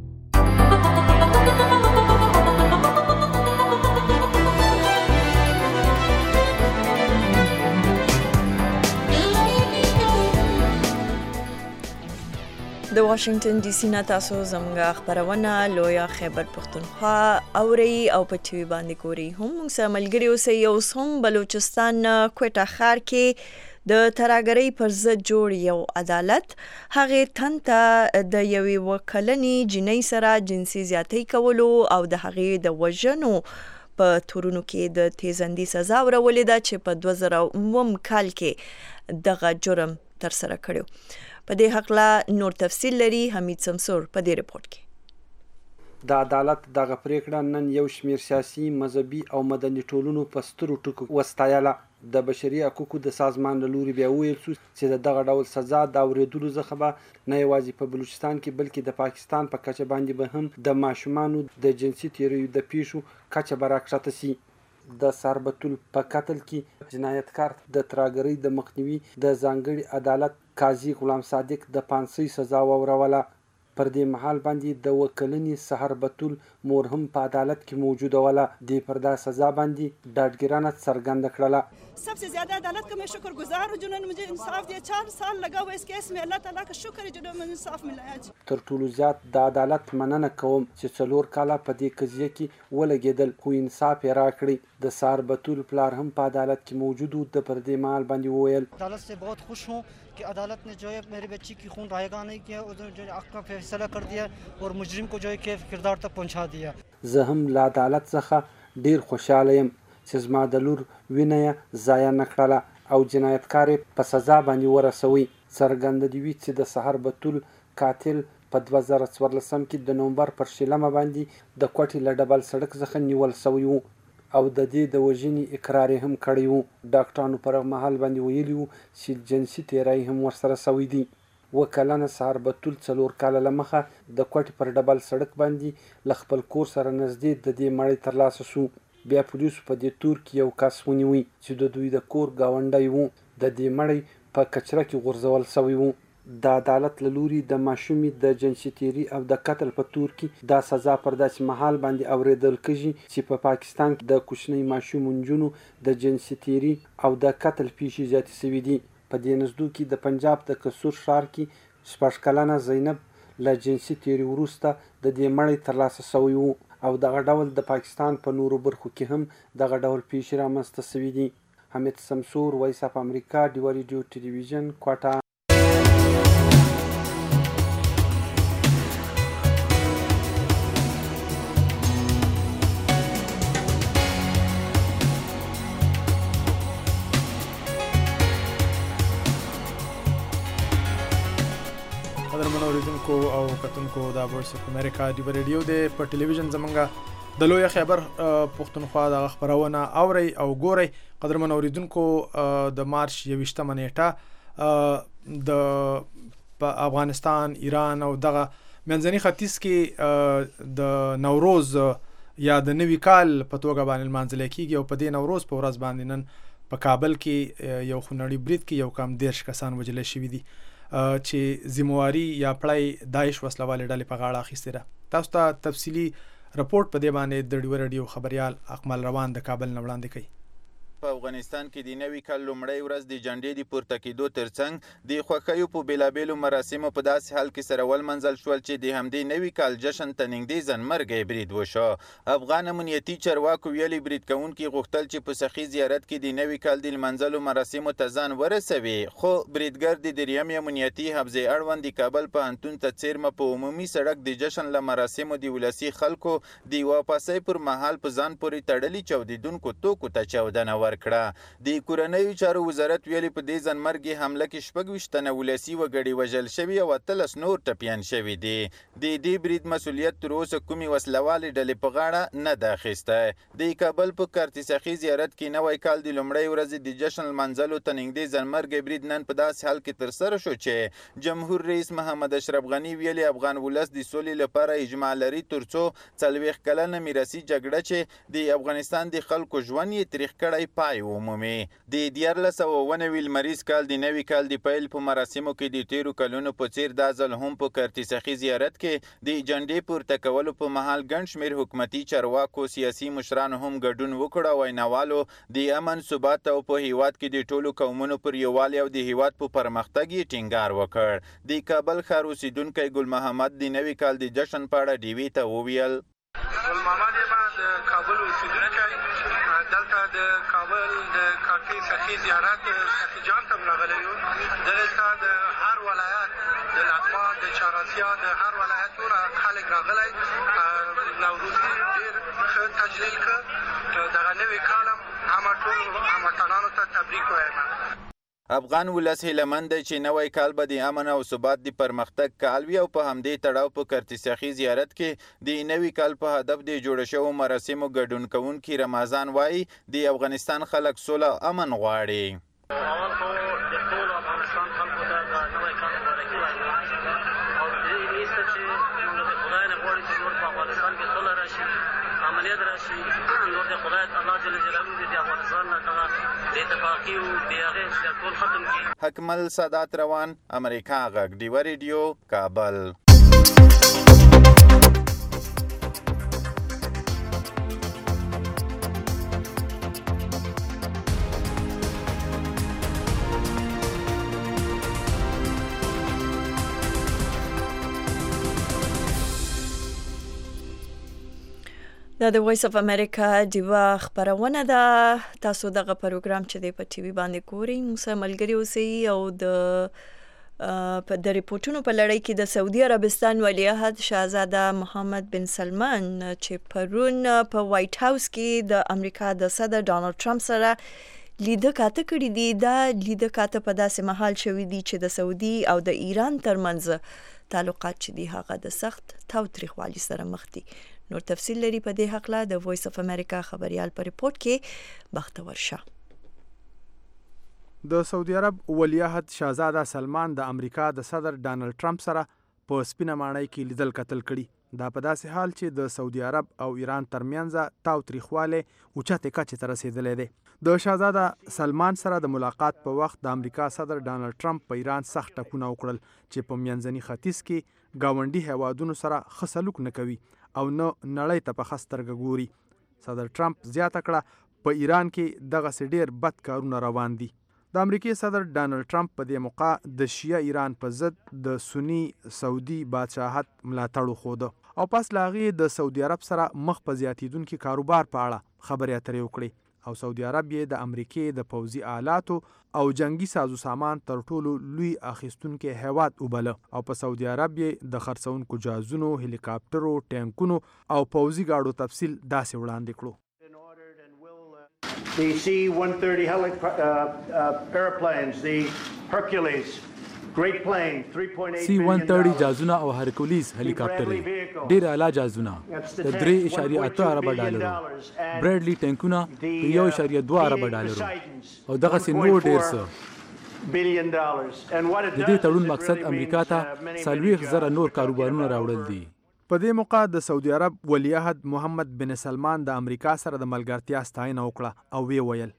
[SPEAKER 1] د واشنگټن ډي سي نه تاسو زموږ خبرونه لویا خیبر پښتونخوا اوري او په ټي وي باندې ګوري. هم موږ سره ملګري اوسئ. اوس هم بلوچستان کوټه ښار کې د ترهګرۍ پر ضد جوړ یو عدالت هغې تن ته د یوې اووه کلنې جینۍ سره جنسي زیاتی کولو او د هغې د وژنو په تورونو کې د تیزندي سزا ورولې ده چې په دوه زره اووم کال کې دغه جرم ترسره کړی. په دې حقله نور تفصیل لري حمید سمسور په دې رپورټ کې.
[SPEAKER 21] د عدالت دغه پریکړه نن یو شمیر سیاسي، مذهبي او مدني ټولنو په سترو ټکو وستایله. د بشري حقوقو د سازمان له لوري بیا وویل شو چې د دغه ډول سزا د اورېدلو څخه به نه یوازې په بلوچستان کې بلکې د پاکستان په کچه باندې به هم د ماشومانو د جنسي تیریو د پیښو کچه به راکښته سي. د سربتول په قتل کې جنایتکار د ترهګرۍ د مخنیوي د ځانګړي عدالت قاضي غلام صادق د پانسۍ سزا ووروله. پر دې مهال باندې د اووه کلنې سحر بتول مور هم په عدالت کې موجوده وله. دې پر دا سزا باندې ډاډګرانه څرګنده کړله.
[SPEAKER 22] सबसे ज़्यादा अदालत का मैं शुक्रगुजार हूँ जिन्होंने मुझे इंसाफ दिया. चार साल लगा हुआ इस केस में. अल्लाह ताला का शुक्र है जिन्होंने मुझे इंसाफ मिला है.
[SPEAKER 21] تر ټولو زیات د عدالت مننه کوم چې څلور کاله په دې قضیه کې ولګېدل خو انصاف یې راکړی. د سحر بتول پلار هم په عدالت کې موجود و. د پر دې مهال باندې وویل
[SPEAKER 23] عدالت سے बहुत खुश हूँ कि अदालत ने जो है मेरी बच्ची की खून रायगा नहीं किया और जो है हक का फैसला कर दिया और मुजरिम को जो है के किरदार तक पहुँचा दिया.
[SPEAKER 21] زه هم له عدالت څخه ډیر خوشاله یم چې زما د لور وینه یې ضایع نه کړله او جنایتکار یې په سزا باندې ورسوي. څرګنده دې وي چې د سحر بتول قاتل په دوه زره څوارلسم کې د نومبر پر شلمه باندې د کوټې له ډبل سړک څخه نیول سوی و او د دې د وژنې اقرار هم کړی و. ډاکټرانو پر هغه مهال باندې ویلي وو چې جنسي تیری هم ورسره سوی دی. اووه کلنه سحر بتول څلور کاله له مخه د کوټې پر ډبل سړک باندې له خپل کور سره نږدې د دې مړی ترلاسه شو. بیا پولیسو په دې تور کې یو کس ونیوی چې د دوی د کور ګاونډی و. د دې مړی په کچره کې غورځول سوی و. د عدالت له لوري د ماشومې د جنسي تیري او د قتل په تور کې دا سزا پر داسې مهال باندې اورېدل کېږي چې په پاکستان کې د کوچنۍ ماشوم نجونو د جنسي تیري او د قتل پیښې زیاتې سوي دي. په دې نږدو کې د پنجاب د قصور ښار کې شپږ کلنه زینب له جنسي تیري وروسته د دې مړی ترلاسه سوی و او دغه ډول د پاکستان په نورو برخو کې هم دغه ډول پیښې رامنځته سوي دي. حمید سمسور، وایس اف امریکا، ډیوا ریډیو ټلویزیون، کوټه.
[SPEAKER 2] او کتونکو دا وایس اف امریکا ډیوا ریډیو د په ټلویزیون زمونږ د لوی خیبر پښتونخوا د خبرونه اوري او ګوري. قدرمن اوریدونکو د مارچ یویشتمه نیټه د افغانستان، ایران او دغه منځني ختیځ کې د نوروز یا د نوي کال په توګه باندې لمانځل کېږي او په دې نوروز په ورځ باندې نن په کابل کې یو خونړي برید کې یو کم دیرش کسان وژل شوي دي چې ذمہواري یا پړی داعش وسلوالې ډلې په غاړه اخیستې ده. تاسو ته تفصیلي رپورټ په دې باندې د ډیوا ریډیو خبريال اکمل روان د کابل نه وړاندې کوي.
[SPEAKER 24] په افغانستان کې د نوي کال لومړۍ ورځ د جنډې د پورته کېدو ترڅنګ د خوښیو په بېلابېلو مراسمو په داسې حال کې سره ولمنځل شول چې د همدې نوي کال جشن ته نږدې ځانمرګی برید وشو. افغان امنیتي چارواکو ویلي برید کوونکي غوښتل چې په سخي زیارت کې د نوي کال د لمانځلو مراسمو ته ځان ورسوي، خو بریدګر د دریم امنیتي حفظې اړوند د کابل پوهنتون ته څیرمه په عمومي سړک د جشن له مراسمو د ولسي خلکو د واپسۍ پر مهال په ځان پورې تړلي چاودېدونکو توکو ته چاودنه ورکړه. د کورنیو چارو وزارت ویلي په دې ځانمرګي حمله کې شپږ ویشت تنه ولسي وګړي وژل شوي او اتلس نور ټپیان شوي دي. د دې برید مسؤلیت تر اوسه کومې وسلوالې ډلې په غاړه نه ده اخیستی. د کابل په کارتسخي زیارت کې نوی کال د لومړۍ ورځې د جشن لمانځلو ته نږدې ځانمرګي برید نن په داسې حال کې ترسره شو چې جمهور رئیس محمد اشرف غني ویلي افغان ولس د سولې لپاره اجماع لري تر څو څلوېښت کلنه میراثي جګړه چې د افغانستان د خلکو ژوند یې تریخ کړی پای ومومي. د دیارلس سوه اووه نوي لمریز کال د نوي کال د پیل په مراسمو کې د تیرو کلونو په څیر دا ځل هم په کرتسخي زیارت کې د جنډې پورته کولو په مهال ګڼ شمېر حکومتي چارواکو سیاسي مشرانو هم ګډون وکړ او ویناوالو د امن ثبات او په هیواد کې د ټولو قومونو پر یووالي او د هیواد په پرمختګ یې ټینګار وکړ. د کابل ښار اوسیدونکی ګل محمد د نوي کال د جشن په اړه ډیوي ته وویل.
[SPEAKER 4] ګل محمد یم د کابل اوسیدونکی، دلته د کابل د کاکي سخي زیارت سخي جان ته راغلی یو. دلته د هر ولایت د لغمان د چهاراسیا د هر ولایت ټول خلک راغلی. نوروزي ډېر ښه تجلیل کړ. دغه نوي کال هم همه ټول هموطنانو ته تبریک وایم.
[SPEAKER 24] افغان ولس هیله مند دی چې نوی کال به د امن او ثبات د پرمختګ کال وي او په همدې تړاو په کرتسخي زیارت کې د نوي کال په هدف د جوړ شوو مراسمو ګډون کوونکي رمضان وایي د افغانستان خلک سوله او امن غواړي.
[SPEAKER 5] اول خو د ټولو افغانستان خلکو ته د نوی کال مبارکي وایم او دې نیسته چې موږ د خدای نه غواړو چې نور په افغانستان کې سوله راشي، امنیت راشي. نور د خدای الله جل جلاله د افغانستان نه دغه بې اتفاقي او بې هغې ټول ختم کړي.
[SPEAKER 24] حکمل سادات روان، امریکا غږ، ډیوه ریډیو، کابل.
[SPEAKER 1] دا د وایس اف امریکا ډیوا خبرونه ده. تاسو دغه پروګرام چې دی په ټي وي باندې ګورئ، موږ سره ملګري اوسئ او د په د ریپورتونو په لړۍ کې د سعودي عربستان ولیعهد شاهزاده محمد بن سلمان چې پرون په وایټ هاوس کې د امریکا د صدر ډانلډ ټرمپ سره لیده کاته کړي دي. دا لیده کاته په داسې مهال شوي دي چې د سعودي او د ایران ترمنځ تعلقات چې دي هغه د سخت تاوتریخوالي سره مخ دي. نور تفصیل لري په دې حقله د وایس اف امریکا خبريال په ریپورت کې بختور شه.
[SPEAKER 2] د سعودي عرب ولیعهد شاهزاده سلمان د امریکا د صدر ډانلډ ټرمپ سره په سپینه ماڼۍ کې لیدل کتل کړي. دا په داسې حال چې د سعودي عرب او ایران ترمنځ تاوتریخوالی اوچتې کچې ته رسیدلی دی. د شاهزاده سلمان سره د ملاقات په وخت د امریکا صدر ډانلډ ټرمپ په ایران سخت ټکونه وکړل چې په منځني ختیځ کې ګاونډي هیوادونو سره ښه سلوک نه کوي او نه نړۍ ته په ښه سترګه ګوري. صدر ټرمپ زیاته کړه په ایران کې دغسې ډېر بد کارونه روان دي. د امریکای صدر ډانلډ ټرمپ په دې موقع د شیعه ایران په ضد د سنی سعودي بادشاهت ملاتړ وښوده او پس له هغې د سعودي عرب سره مخ په زیاتېدونکي کاروبار په اړه خبرې اترې وکړې او سعودي عرب یې د امریکې د پوځي آلاتو او جنگي سازو سامان تر ټولو لوی اخیستونکي هیواد وبله او په سعودي عرب یې د خرڅونکو جهازونو، هلیکاپټرو، ټینکونو او پوځي ګاډو تفصیل داسې وړاندې کړو.
[SPEAKER 6] The C one thirty heli- uh, uh, airplanes, the Hercules, great plane, three point eight
[SPEAKER 7] سی
[SPEAKER 6] million
[SPEAKER 7] ون تھرٹی
[SPEAKER 6] dollars.
[SPEAKER 7] جازونه او هرکولیز هلیکاپټر ډیر اعلی جازونه د درې اشاریه اته ارب ډالرو، برډلی ټینکونه د یو اشاریه دوه ارب ډالرو او دغه سي نور ډیر څه.
[SPEAKER 6] billion dollars. And what it
[SPEAKER 7] د
[SPEAKER 6] does
[SPEAKER 7] دې
[SPEAKER 6] is
[SPEAKER 7] تړون
[SPEAKER 6] it
[SPEAKER 7] مقصد
[SPEAKER 6] really
[SPEAKER 7] امریکا
[SPEAKER 6] means, uh,
[SPEAKER 7] ته
[SPEAKER 6] many,
[SPEAKER 7] څلوېښت
[SPEAKER 6] many,
[SPEAKER 7] زره
[SPEAKER 6] uh,
[SPEAKER 7] نور کاروبارونه راوړل دي.
[SPEAKER 2] په دې موقع د سعودي عرب ولیعهد محمد بن سلمان د امریکا سره د ملګرتیا ستاینه وکړه او وی ویل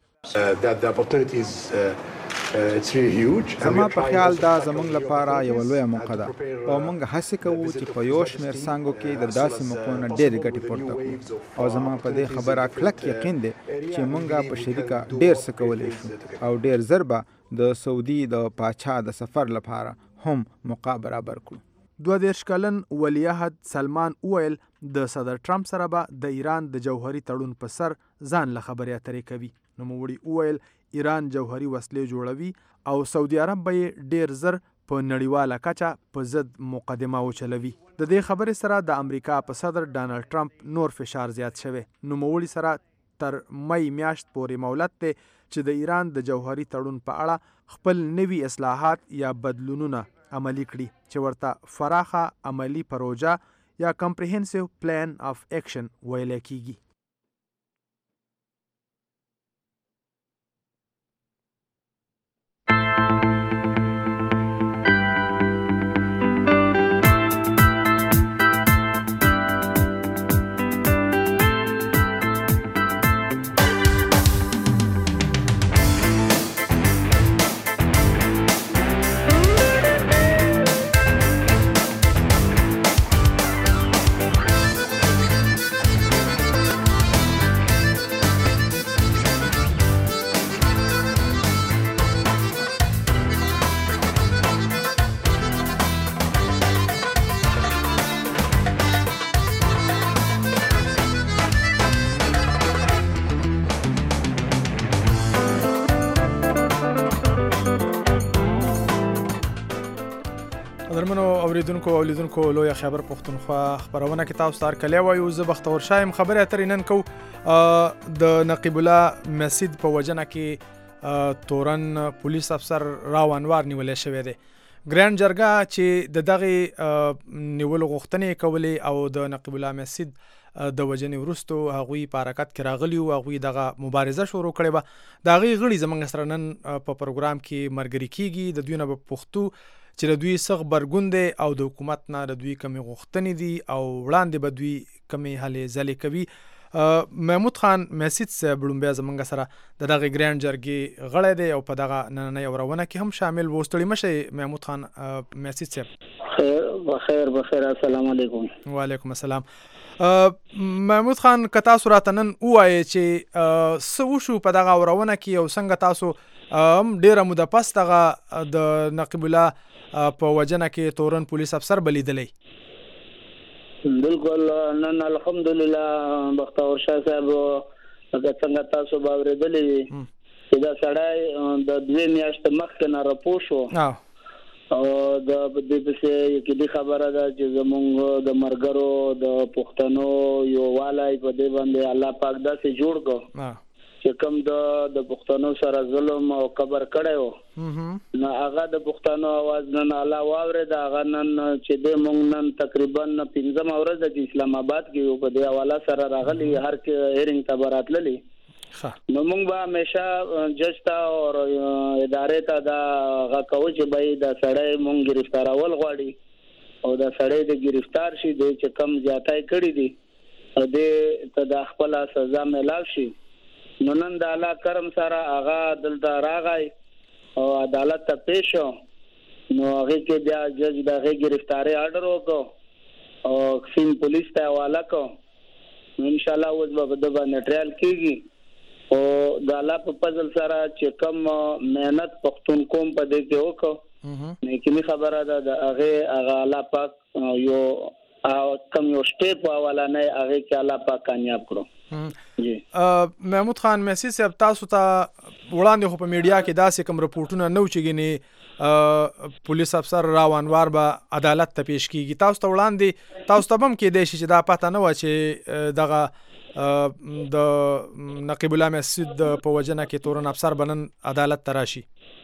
[SPEAKER 25] زما په خیال دا زموږ لپاره یو لویه موقع ده او موږ هڅه کوو چې په یو شمېر څانګو کې د داسې موقعو نه ډېرې ګټې پورته کړو او زما په دې خبره کلک یقین دی چې موږ په شریکه ډېر څه کولی شو او ډېر ژر به د سعودي د پاچا د سفر لپاره هم موقع برابر کړو.
[SPEAKER 2] دوه دېرش کلن ولیعهد سلمان وویل د صدر ټرمپ سره به د ایران د جوهري تړون په سر ځان له خبرې اترې کوي. نوموړي وویل ایران جوهري وسلې جوړوي او سعودي عرب به یې ډېر زر په نړیواله کچه په ضد مقدمه وچلوي. د دې خبرې سره د امریکا په صدر ډانلډ ټرمپ نور فشار زیات شوی. نوموړي سره تر مئی میاشت پورې مولت دی چې د ایران د جوهري تړون په اړه خپل نوي اصلاحات یا بدلونونه عملی کړي چې ورته فراخه عملی پروژه یا کمپریهنسیو پلان اف اکشن ویل کیږي. درمنو اوریدونکو او لیدونکو لوی خبر پښتونخوا خبرونه کې تاسو ته کله وایو زه بختور شایم خبره اترې نن کو د نقیب الله مسجد په وجنه کې تورن پولیس افسر راو انوار نیولې شوې ده. ګران جرګه چې د دغه نیول غوښتنې کولې او د نقیب الله مسجد د وجنې ورستو هغوی په حرکت کې راغلی او هغوی دغه مبارزه شروع کړې وه. د هغې غړي زموږ سره نن په پروګرام کې ملګري کیږي. د دوی نه به پوښتو چې د دوی څه غبرګون دی او د حکومت نه د دوی کمې غوښتنې دي او وړاندې به دوی کمې هلې ځلې کوي. محمود خان مسجد صاحب لومبیا زموږ سره د دغه ګران جرګې غړی دی او په دغه نننۍ اورونه کې هم شامل و. ستړي مشئ محمود خان مسجد صاحب.
[SPEAKER 8] خیر بخیر بخیر. السلام علیکم.
[SPEAKER 2] وعلیکم السلام. محمود خان که تاسو راته نن ووایې چې څه وشو په دغه اورونه کې او څنګه تاسو ډېره موده پس دغه د نقیب الله په وجنه کې تورن پولیس افسر به لیدلی؟
[SPEAKER 8] بالکل نن الحمدلله بختور شاه صاحب لکه څنګه تاسو به اورېدلي وي چې دا سړی د دوې میاشتې مخکې نه راپور شو او د دې پسې یقیني خبره ده چې زموږ د ملګرو د پښتنو یووالی په دې باندې الله پاک داسې جوړ کړو چې کوم د د پښتنو سره ظلم او قبر کړی و نو هغه د پښتنو اواز نن الله واورېد. هغه نن چې د موږ نن تقریبا پنځمه ورځ ده چې اسلام آباد کې په دې حواله سره راغلي هر کې هیرینګ ته به راتللي. نو موږ به همیشه جج ته او ادارې ته دا هغه کوو چې بھائی دا سړی موږ ګرفتارول غواړي او دا سړی د ګرفتار شي دی چې کم زیاتی کړي دي دې ته د خپله سزا میلاو شي. نو نن د الله کرم سره هغه دلته راغی او عدالت ته پیش شو. نو هغې کې بیا جج د هغې ګرفتارۍ آرډر وکړو او سین پولیس ته حواله کړو. نو انشاءالله اوس به په ده باندې ټرایل کېږي او د الله په فضل سره چې کوم محنت پښتون قوم په دې کې وکړو نو یقیني خبره ده د هغې هغه الله پاک یو کم یو سټیپ په حواله نه هغې کې الله پاک کامیاب کړو.
[SPEAKER 2] محمود خان مسجد صاحب تاسو ته وړاندې خو په میډیا کې داسې کوم رپورټونه نه و چې ګینې پولیس افسر راو انوار به عدالت ته پیش کیږي. تاسو ته وړاندې تاسو ته به هم کیدای شي چې دا پته نه وه چې دغه د نقیب الله مسجد په وجنه کې تورن افسر به نن عدالت ته راشي.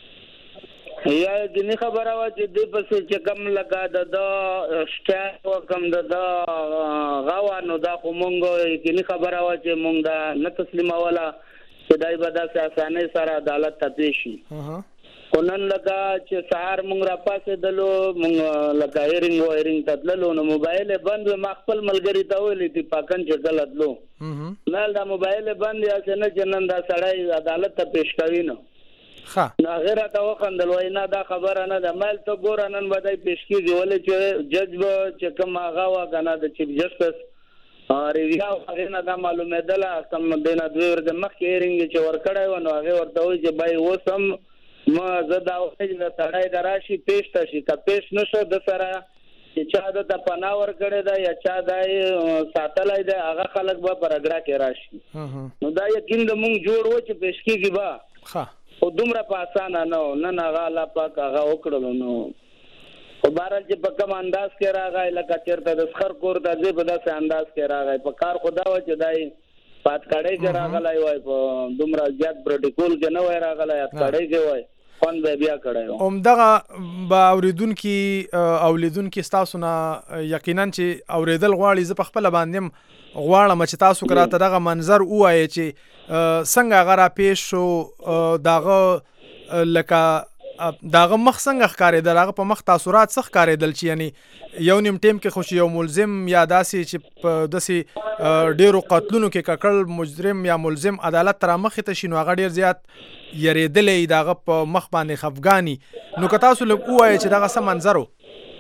[SPEAKER 8] یا دینی خبره وه چې دې پسې چې کوم لکه د ده شکایت و کوم د ده غوه نو دا خو مونږ یقیني خبره وه چې مونږ دا نه تسلیموله چې دی به داسې اسانۍ سره عدالت ته پیش شي. خو نن لکه چې سهار مونږ راپاڅېدلو مونږ لکه هیرینګ و هیرینګ ته تللو نو موبایل یې بند و. ما خپل ملګري ته ویلي چې پاکن چې کله تلو نه دا موبایل یې بند یاسې نه چې نن دا سړی عدالت ته پیش کوي نو نو هغې راته وخندل وایي نه دا خبره نه ده. مایل ته ګوره نن به دی پیش کېږي ولې چې جج به چې کوم هغه وه که نه د چیف جسټس ریویا هغې نه دا معلومېدله کوم دی نه دوې ورځې مخکې هیرینګ چې ورکړی وه نو هغې ورته وایي چې بای اوس هم ما زه دا وایم چې د سړی د راشي پیش ته شي که پیش نه شو د سره چې چا د ته پناه ورکړې ده یا چا دا یې ساتلی دی هغه خلک به په رګړه کې راشي. نو دا یقین د مونږ جوړ و چې پیش کېږي به خو دومره په اسانه نه و. نن هغه الله پاک هغه وکړلو نو خو بهرحال چې په کوم انداز کې راغی لکه چېرته د سخر کور ته ځې په داسې انداز کې راغی. په کار خو دا وه چې دا یې په اتکړۍ کې راغلی وای په دومره زیات پروټیکول کې نه وای راغلی اتکړۍ کې وای خوند به بیا کړی و.
[SPEAKER 2] همدغه به اورېدونکي او لیدونکي ستاسو نه یقینا چې اورېدل غواړي. زه په خپله باندې هم غواړم چې تاسو که راته دغه منظر ووایې چې څنګه هغه راپېښ شو دغه لکه دغه مخ څنګه ښکارېدل هغه په مخ تاثرات څه ښکارېدل چې یعنې یو نیم ټیم کې خو چې یو ملزم یا داسې چې په داسې ډېرو قتلونو کې ککړ مجرم یا ملزم عدالت ته رامخې ته شي نو هغه ډېر زیات یریدلی د هغه په مخ باندې خفګاني. نو که تاسو لږ ووایې چې دغه څه منظر و؟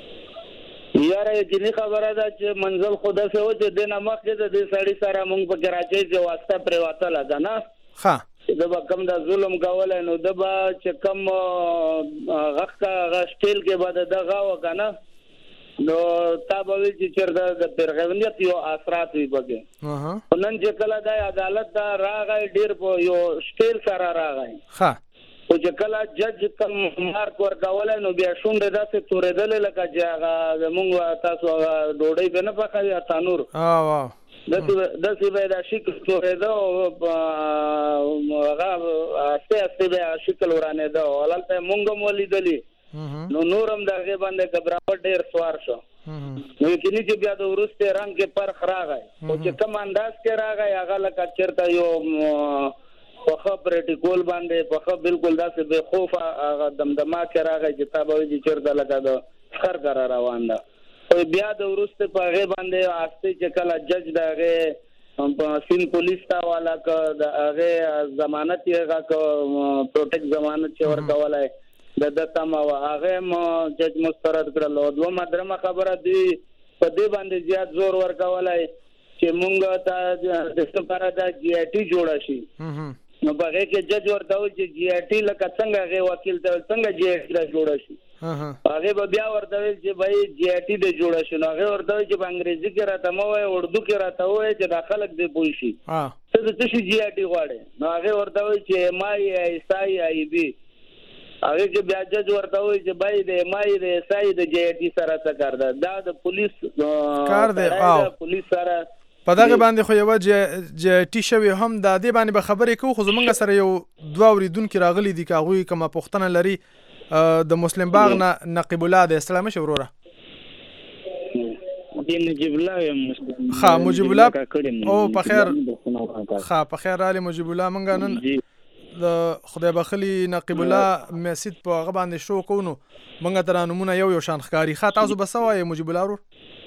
[SPEAKER 8] یاره یقیني خبره ده چې منزل خو داسې و چې دې نه مخکې د دې سړي سره مونږ په کراچۍ کې واسطه پرېوتله که نه چې ده به کوم د ظلم کولی نو ده به چې کوم غږ که هغه سټیل کې به د ده غه که نه نو تا به ویل چې چېرته د پیرغونیت یو اثرات وي پکې. خو نن چې کله دی عدالت ته راغی ډېر په یو سټیل سره راغی او چې کله جج کوم مارک ورکولای نو بیا شونډه داسې تورېدلې لکه چې هغه زمونږ تاسو هغه ډوډۍ به نه پخوي تنور داسې به دا شکل تورېده او هغه استه استه به شکل ورانېده او هلته مونږ هم ولیدلي نو نور هم د هغې باندې ګبراوټ ډېر سوار شو نو یقیني چې بیا د وروستې رنګ کې فرق راغی او چې کوم انداز کې راغی هغه لکه چېرته یو پخه پریټیکول باندې پخه بالکل داسې بې خوفه هغه دمدما کې راغی چې تا به وایي چې چېرته لکه د خر کره روان ده خو بیا د وروسته په هغې باندې آستې چې کله جج د هغې سین پولیس ته والا که د هغې ضمانت یې هغه که پروټیک ضمانت چې ورکولی د ده تمه وه هغه هم جج مسترد کړل او دومره درمه خبره دوی په دې باندې زیات زور ورکولی چې مونږ ته د څه لپاره دا جی آی ټي جوړه شي نو په هغې کې جج ورته وایي چې جی آی ټي لکه څنګه هغې وکیل ته څنګه جی آی ټي ته جوړه شي هغې به بیا ورته ویل چې بھائی جی آی ټي دې جوړه شي نو هغې ورته وایي چې په انګریزي کې راته مه وایي اردو کې راته ووایي چې دا خلک دې پوه شي ته د څه شي جی آی ټي غواړې نو هغې ورته وایي چې ایم آی آی ایس آی آی بي هغې کې بیا جج ورته وایي چې بھائی د ایم آی د ایس آی د جی آی ټي سره څه کار ده دا د پولیس
[SPEAKER 2] کار دی
[SPEAKER 8] پولیس سره
[SPEAKER 2] په دغه باندې خو یوه جی آی ټي شوې هم د دې باندې به خبرې کوو خو زموږ سره یو دوه اورېدونکي راغلي دي که هغوی کومه پوښتنه لري د مسلم باغ نه نقیب الله دی السلام شه وروره
[SPEAKER 8] مجيب الله یم
[SPEAKER 2] ښه مجيب الله او په خیر ښه په خیر راغلی مجيب الله موږ نن د خدای بخلي نقیب الله مسجد په هغه باندې شو کوو نو موږ ته رانمونه یو یو شان ښکاري ښه تاسو به څه وایې مجيب الله ورور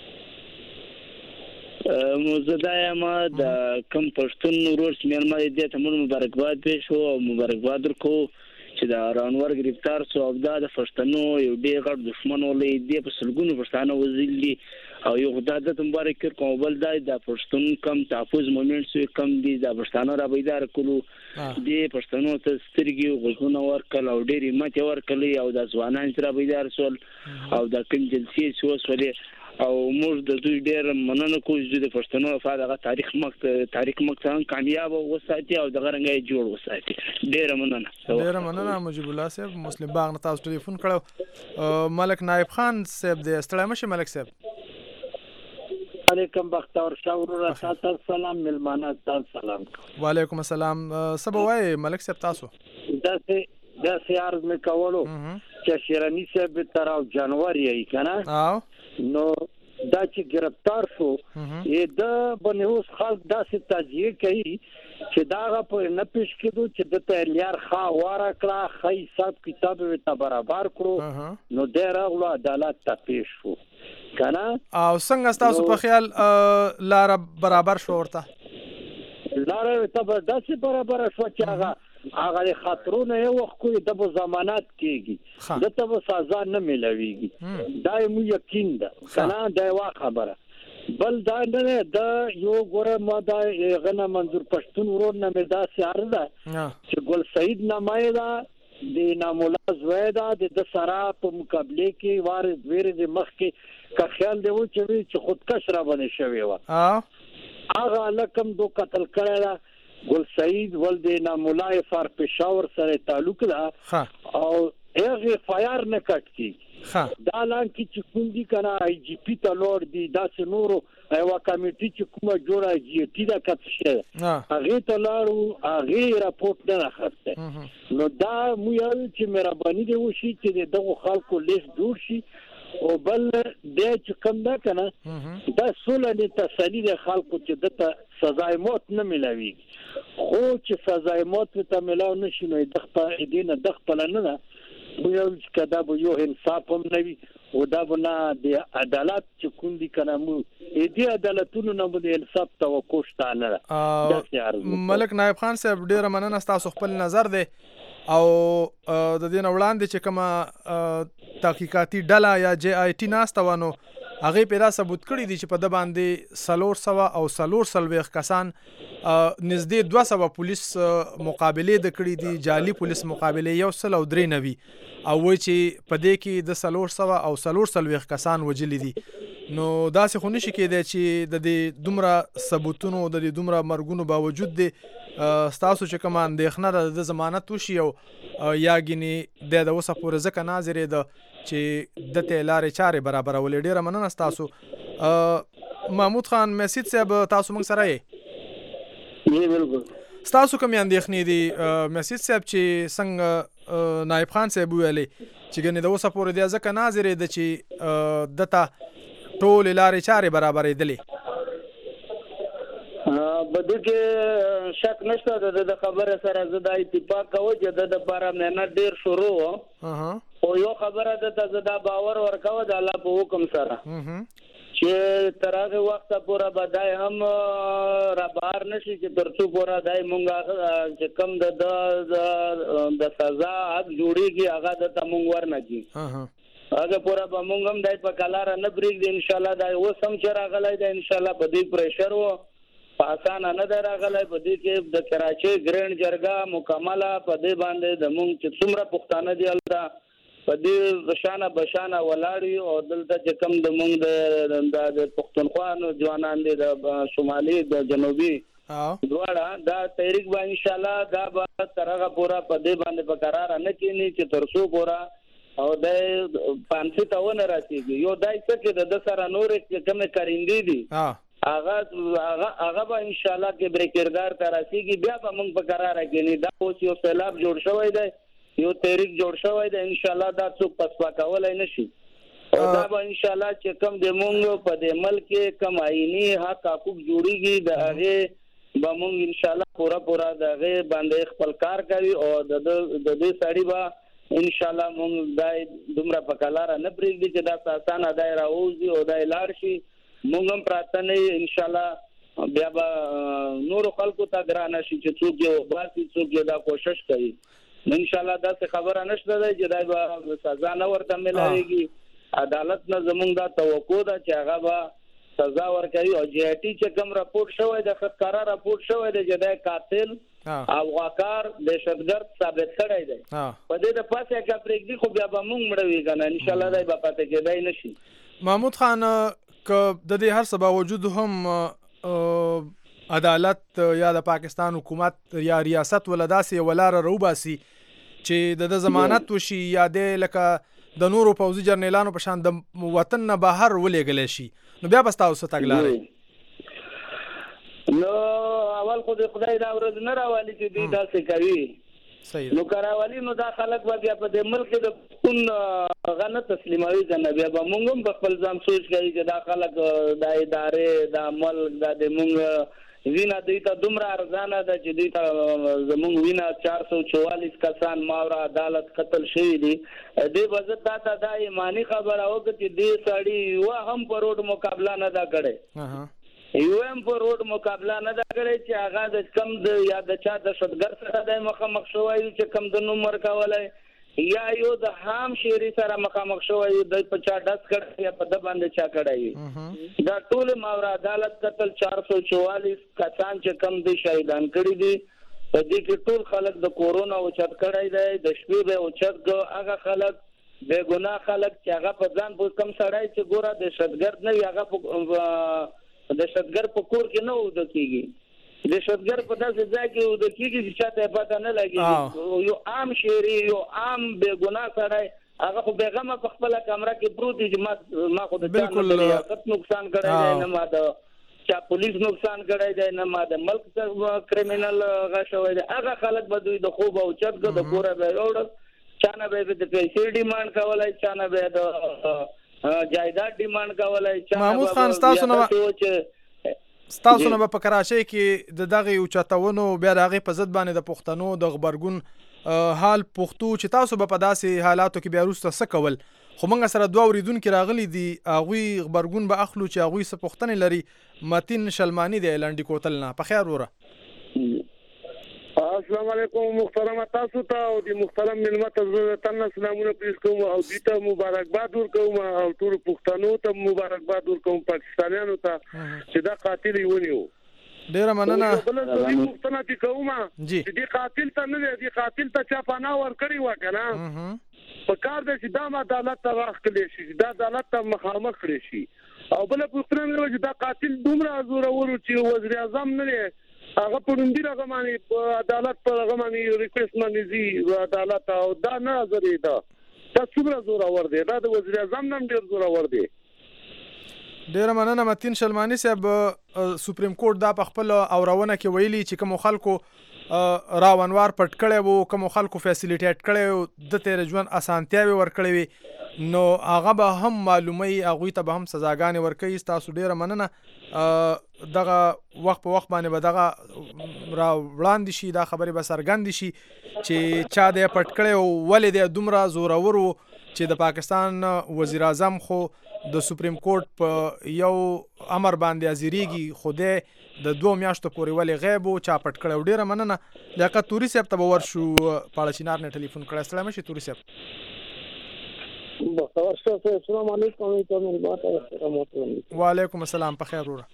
[SPEAKER 8] زه دا یم د کوم پښتون ورور چې مېلمه دی دې ته موږ مبارکباد پېښ وو او مبارکباد ورکوو چې د رانور ګرفتار سو او دا د پښتنو یو ډېر غټ دښمن ولې دې په سلګونو پښتانه وژلي او یو خدای ته مبارک کړ کوم بل دا د پښتون کم تحفظ مومنټ سو کم دي د پښتانه را بیدار کړو دې پښتنو ته سترګې غوښونه ورکړل او ډېر همت ورکړل او د ځوانان سره بیدار سول او د کوم جلسې سو سولې او موږ د دوی ډېر مننه کوو چې د پښتنو لپاره هغه تاریخ مخ تاریخ مخ څنګه کامیاب وساتي او دغه رنګ جوړ وساتي ډېر مننه
[SPEAKER 2] ډېر مننه مجيب الله صاحب مسلم باغ نه تاسو ټلیفون کړو ملک نائب خان صاحب دې ستړی مشه ملک صاحب
[SPEAKER 9] علیکم بختور شاور رسالت سلام ملمانه تاسو سلام
[SPEAKER 2] وعلیکم السلام سبا وای ملک صاحب تاسو
[SPEAKER 9] داسې داسې عرض مې کولو چې شیرانی صاحب تر او جنوري یې کنه
[SPEAKER 2] او
[SPEAKER 9] نو دا چې گرفتار شو یې د بنوس خلک داسې تجزیه کوي چې دا په نه پیش کېدو چې د تلیار خا واره کړه خې حساب کتاب ته برابر کړو نو د راغلو عدالت ته پیش شو کنه
[SPEAKER 2] او څنګه تاسو په خیال لار برابر شو ورته
[SPEAKER 9] لار ته داسې برابر شو چې هغه هغه خاطرونه یو وخت کوي د ضمانت کېږي د ته سزا نه ملويږي دا مو یقین ده کنه دا وا خبره بل دا نه د یو ګوره ما دا غنه منظور پښتون ورور نه مې دا سیار ده چې ګل سعید نامه دا د نامولا زویدا د سرا په مقابله کې وار دویر د مخ کې کا خیال دی و چې خودکش را باندې شوی و هغه لکم دو قتل کړه ګل سعید ولد نامولای فار پېښور سره تعلق ده او هغه فایر نه کټ کی دا لان کی چې کوم دي کنه ای جی پی ته لور دي دا سنورو ایوا کمیټي چې کومه جوړه جی ټی دا کټ شه هغه ته لارو هغه راپورټ نه راخسته نو دا مو یو چې مهرباني دی وشي چې دغه خلکو لیست جوړ شي او بل د چې کوم دا کنه دا سوله د تسلی د خلکو چې دته سزا موت نه ملوي خو چې سزا موت ته ملاو نشي نو د خپل دینه د خپل نه نه یو کدا به یو انصاف هم نوي او دا بنا د عدالت چې کوم دي کنه مو دې عدالتونو نه به انصاف توقع شته نه
[SPEAKER 2] ملک نائب خان صاحب ډیر مننه تاسو خپل نظر دی او د دې نه وړاندې چې کومه تحقیقاتي ډله یا جی آی ټي ناسته وانو هغه پیدا ثبوت کړی دي چې په د باندې سلور سوا او سلور سلويخ کسان نږدې دوه سوه پولیس مقابله د کړی دي جعلي پولیس مقابله یو سل او درې نوي او وایي چې په دې کې د سلور سوا او سلور سلويخ کسان وجلي دي نو داسې خو نشي کېدی چې د دې دومره ثبوتونو د دې دومره مرګونو باوجود دی ستاسو چې کوم اندېښنه ده د ضمانت وشي او یا ګینې د د اوسه پورې ځکه ناظرې ده چې دته لارې چارې برابرولې. ډېره مننه ستاسو. محمود خان مسید صاحب تاسو موږ سره یې؟
[SPEAKER 8] جی بالکل.
[SPEAKER 2] ستاسو کوم اندېښنې دي مسید صاحب چې څنګه نایب خان صاحب ویلې چې ګنې د اوسه پورې دی ځکه ناظرې ده چې دته ټولې لارې چارې برابرېدلې؟
[SPEAKER 8] په دې کې شک نشته د خبره سره زه دا اتفاق کوم چې د لپاره مهنت ډېر شروع و او یو خبره ده ته زه دا باور ورکوم د الله په حکم سره چې تر هغه وخته پورې به دای هم را بهر نشي چې تر څو پورې دای مونږ چې کم د د سزا حق جوړیږي هغه د ته مونږ ورنکي هغه پورې به مونږ هم دای په کلاره نه پرېږدي ان شاء الله دای اوس هم چې راغلی دی ان شاء الله په دې پریشر و په اسانه نه دی راغلی په دې کې د کراچۍ ګرینډ جرګه مکمله په دې باندې د مونږ چې څومره پښتانه دي هلته په دې بشانه بشانه ولاړ او دلته چې کوم د مونږ د پښتونخوا ځوانان دي د شمالي د جنوبي دواړه دا تحریک به ان شاء الله دا به تر هغه پورې په دې باندې په قرار نه کېني چې تر څو پورې او د پانسي ته ونه رسېږي. یو دای څه کې د سره نورې کومې کارندې دي هغه هغه هغه به ان شاء الله کې بریکردار ته رسېږي بیا به موږ په قرار کېني. دا اوس یو سیلاب جوړ شوی دی یو تحریک جوړ شوی دی ان شاء الله دا څوک پسپا کولای نشي او دا به ان شاء الله چې کم د مونږ په دې ملک کې کم آئینی حق حقوق جوړیږي د هغه به مونږ ان شاء الله پورا پورا د هغه باندې خپل کار کوي او د د دې سړي به ان شاء الله مونږ دای دومره په کلاره نه پرېږدي چې دا اسانه دای راوځي او دای لاړ شي. مونږ هم پراتنه ان شاء الله بیا به نور خلکو ته ګرانه شي چې څوک یو باسي څوک دا کوشش کوي. ان شاء الله دا څه خبره نشته ده چې دا به سزا نه ورته ملایږي. عدالت نه زمونږ دا توقع ده چې هغه به سزا ورکوي او جی آی ټي چې کوم راپورټ شوی د خودکاره راپورټ شوی دی چې دا قاتل افغانکار دهشتګرد ثابت کړی دی په دې د پاسه کې پرېږدي خو بیا به مونږ مړوي کنه ان شاء الله دا به پاتې کېدای نشي.
[SPEAKER 2] محمود خان که د دې هر څه باوجود هم عدالت یا د پاکستان حکومت یا ریاست ولداسي ولاره روباسي چې د ضمانت وشي یا د لکه د نورو پوځي جرنیلانو په شان د وطن نه بهر ولېږل شي نو بیا بس تاسو تګلاري
[SPEAKER 8] نو اول خو د خدای دا ورځ نه راوالي چې دوی داسې کوي
[SPEAKER 2] صحیح
[SPEAKER 8] نو کراوالي نو دا خلک به بیا په دې ملک د پښتون غنه تسلیموي کنه بیا به مونږ هم په خپل ځان سوچ کوي چې دا خلک د ادارې د ملک د مونږ وینا دوی ته دومره ارزانه ده چې دوی ته زمونږ وینا چار سو چوالیس کسان ماوره عدالت قتل شوي دي دې وزت تا ته دا ایمانی خبره وکړه چې دې سړی یو هم په روډ مقابله نه ده کړې یو هم په روډ مقابله نه ده کړې چې هغه د کم د یا د چا د شتګر سره د مخامخ شوی چې کم د نوم ورکولای یا یو د هام شيری سره مخامخ شوی د پچا دس کړه یا په د باندې چا کړای دا ټول ماوره عدالت قتل چار سو چوالیس کسان چې کم دي شهیدان کړي دي په دې کې ټول خلک د کورونا او چت کړای دی د شپې به او چت هغه خلک بے ګناه خلک چې هغه په ځان په کم سړی چې ګوره د شتګرد نه هغه د شتګر په کور کې نه ود کیږي د شتګر په داسې ځای کې ود کیږي چې چاته پته نه لګي یو عام شهري یو عام بے ګناه سړی هغه خو بیغمه په خپل کمره کې پروت دي چې ما خو د
[SPEAKER 2] بالکل
[SPEAKER 8] نقصان کړی دی نه ما د چا پولیس نقصان کړی دی نه ما د ملک څخه کریمینل غشوي دی هغه خلک به دوی د خوب او چت د کوره به وړل چانه به د پیسې ډیماند کولای چانه به د جایداد ډیماند کولای چانه
[SPEAKER 2] محمود خان تاسو نه ستاسو نه په کراچۍ کې د دغه اوچتاونو بیا دغه په ضد باندې د پښتنو د خبرګون حال پښتو چې تاسو په داسې حالاتو کې بیا وروسته څه کول خو موږ سره دوه اوریدونکو راغلي دي هغوی خبرګون به اخلو چې هغوی څه پوښتنې لري متین شلمانی دی لاندې کوتل نه په خیر وره
[SPEAKER 10] السلام علیکم محترم تاسو ته او د محترم ملت ته تنه سلامونه پیښ کوم او دې ته مبارکباد ورکوم او ټول پښتنو ته مبارکباد ورکوم پاکستانیانو ته چې دا قاتل ونیو
[SPEAKER 2] ډیره مننه
[SPEAKER 10] بل څه مختنه دي کومه چې دې قاتل ته نه دی قاتل ته چا پناه ور کړی و کنه په کار د چې دا عدالت ته واخلې شي دا عدالت ته مخامخ کړی شي او بل پښتنه چې دا قاتل دومره زوره ورو چې وزیر اعظم نه هغه په نوم دی هغه باندې عدالت په هغه باندې ریکوست باندې زی عدالت او دا نه زری دا دا څومره زور اور دی دا د وزیر اعظم نن ډیر زور اور دی.
[SPEAKER 2] ډیره مننه متین شلمانی صاحب. سپریم کورټ دا په خپل اورونه کې ویلي چې کوم خلکو راونوار پټ کړي وو کوم خلکو فیسیلیټیټ کړي د تیر ژوند اسانتیاوي ورکړي وي نو هغه به هم معلومي هغه ته به هم سزاګانې ورکړي. تاسو ډیره مننه. دغه وخت په وخت باندې به دغه را وړاندې شي دا خبرې به څرګندې شي چې چا دی پټ کړی او ولې دی دومره زورور و چې د پاکستان وزیر اعظم خو د سپریم کورټ په یو امر باندې ازیریږي خو دی د دوه میاشتو پورې ولې غیب و چا پټ کړی. ډیره مننه. لیاقت توري صاحب ته به ورشو پاړه چینار نه ټلیفون کړی. السلام علیکم توري صاحب.
[SPEAKER 11] السلام علیکم.
[SPEAKER 2] وعلیکم السلام. په خیر وره.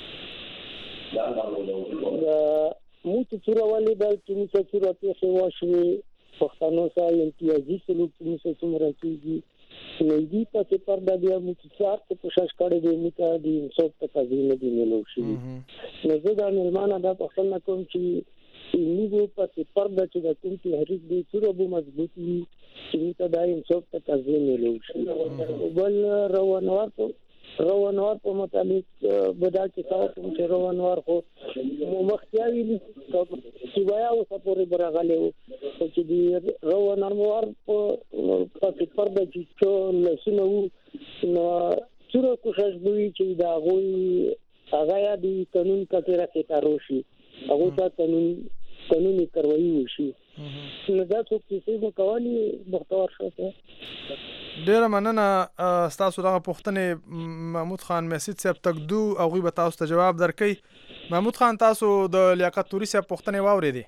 [SPEAKER 11] مو چې چیرې ولې د چې چې چیرې په سیوا شوي پښتنو سره امتیازي سلوک چې څومره کیږي نو دې په پردا بیا مو چې څار ته کوشش کړې دي مو ته د انصاف ته تضمین دي نه شي. نو زه د ملمانه دا پښتنه کوم چې موږ په پردا چې د کوم چې هریڅ دې چیرې به مضبوطي چې مو ته د انصاف ته تضمین نه شي. بل روانوار په روانوار په متعلق بدا چې تاسو چې روانوار خو مختیاوی چې بیا اوس پورې برغله او چې دی روانوار په په پرده چې لسنو نو څوره کوشش دوی چې دا غوي هغه یا دی قانون کتره کې تاروشي هغه ته قانون قانوني کاروایی وشي. نو دا څه چې څه کوي مختار شوه.
[SPEAKER 2] ډیره مننه. تاسو دغه پوښتنه محمود خان مسجد صاحب تکدو او غي به تاسو ته جواب درکړي. محمود خان تاسو د لیاقت توري صاحب پوښتنه واورېدې؟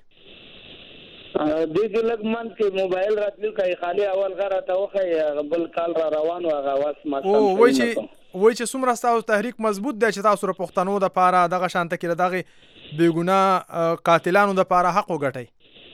[SPEAKER 8] د دې لګ من کې موبایل راتل کوي خالي اول غره ته وخه بل کال را روان او غواس ما
[SPEAKER 2] او وای چې وای چې څومره تاسو تحریک مضبوط دی چې تاسو په پښتنو د پاره دغه شانته کې دغه بیګنا قاتلانو د پاره حق وګټي.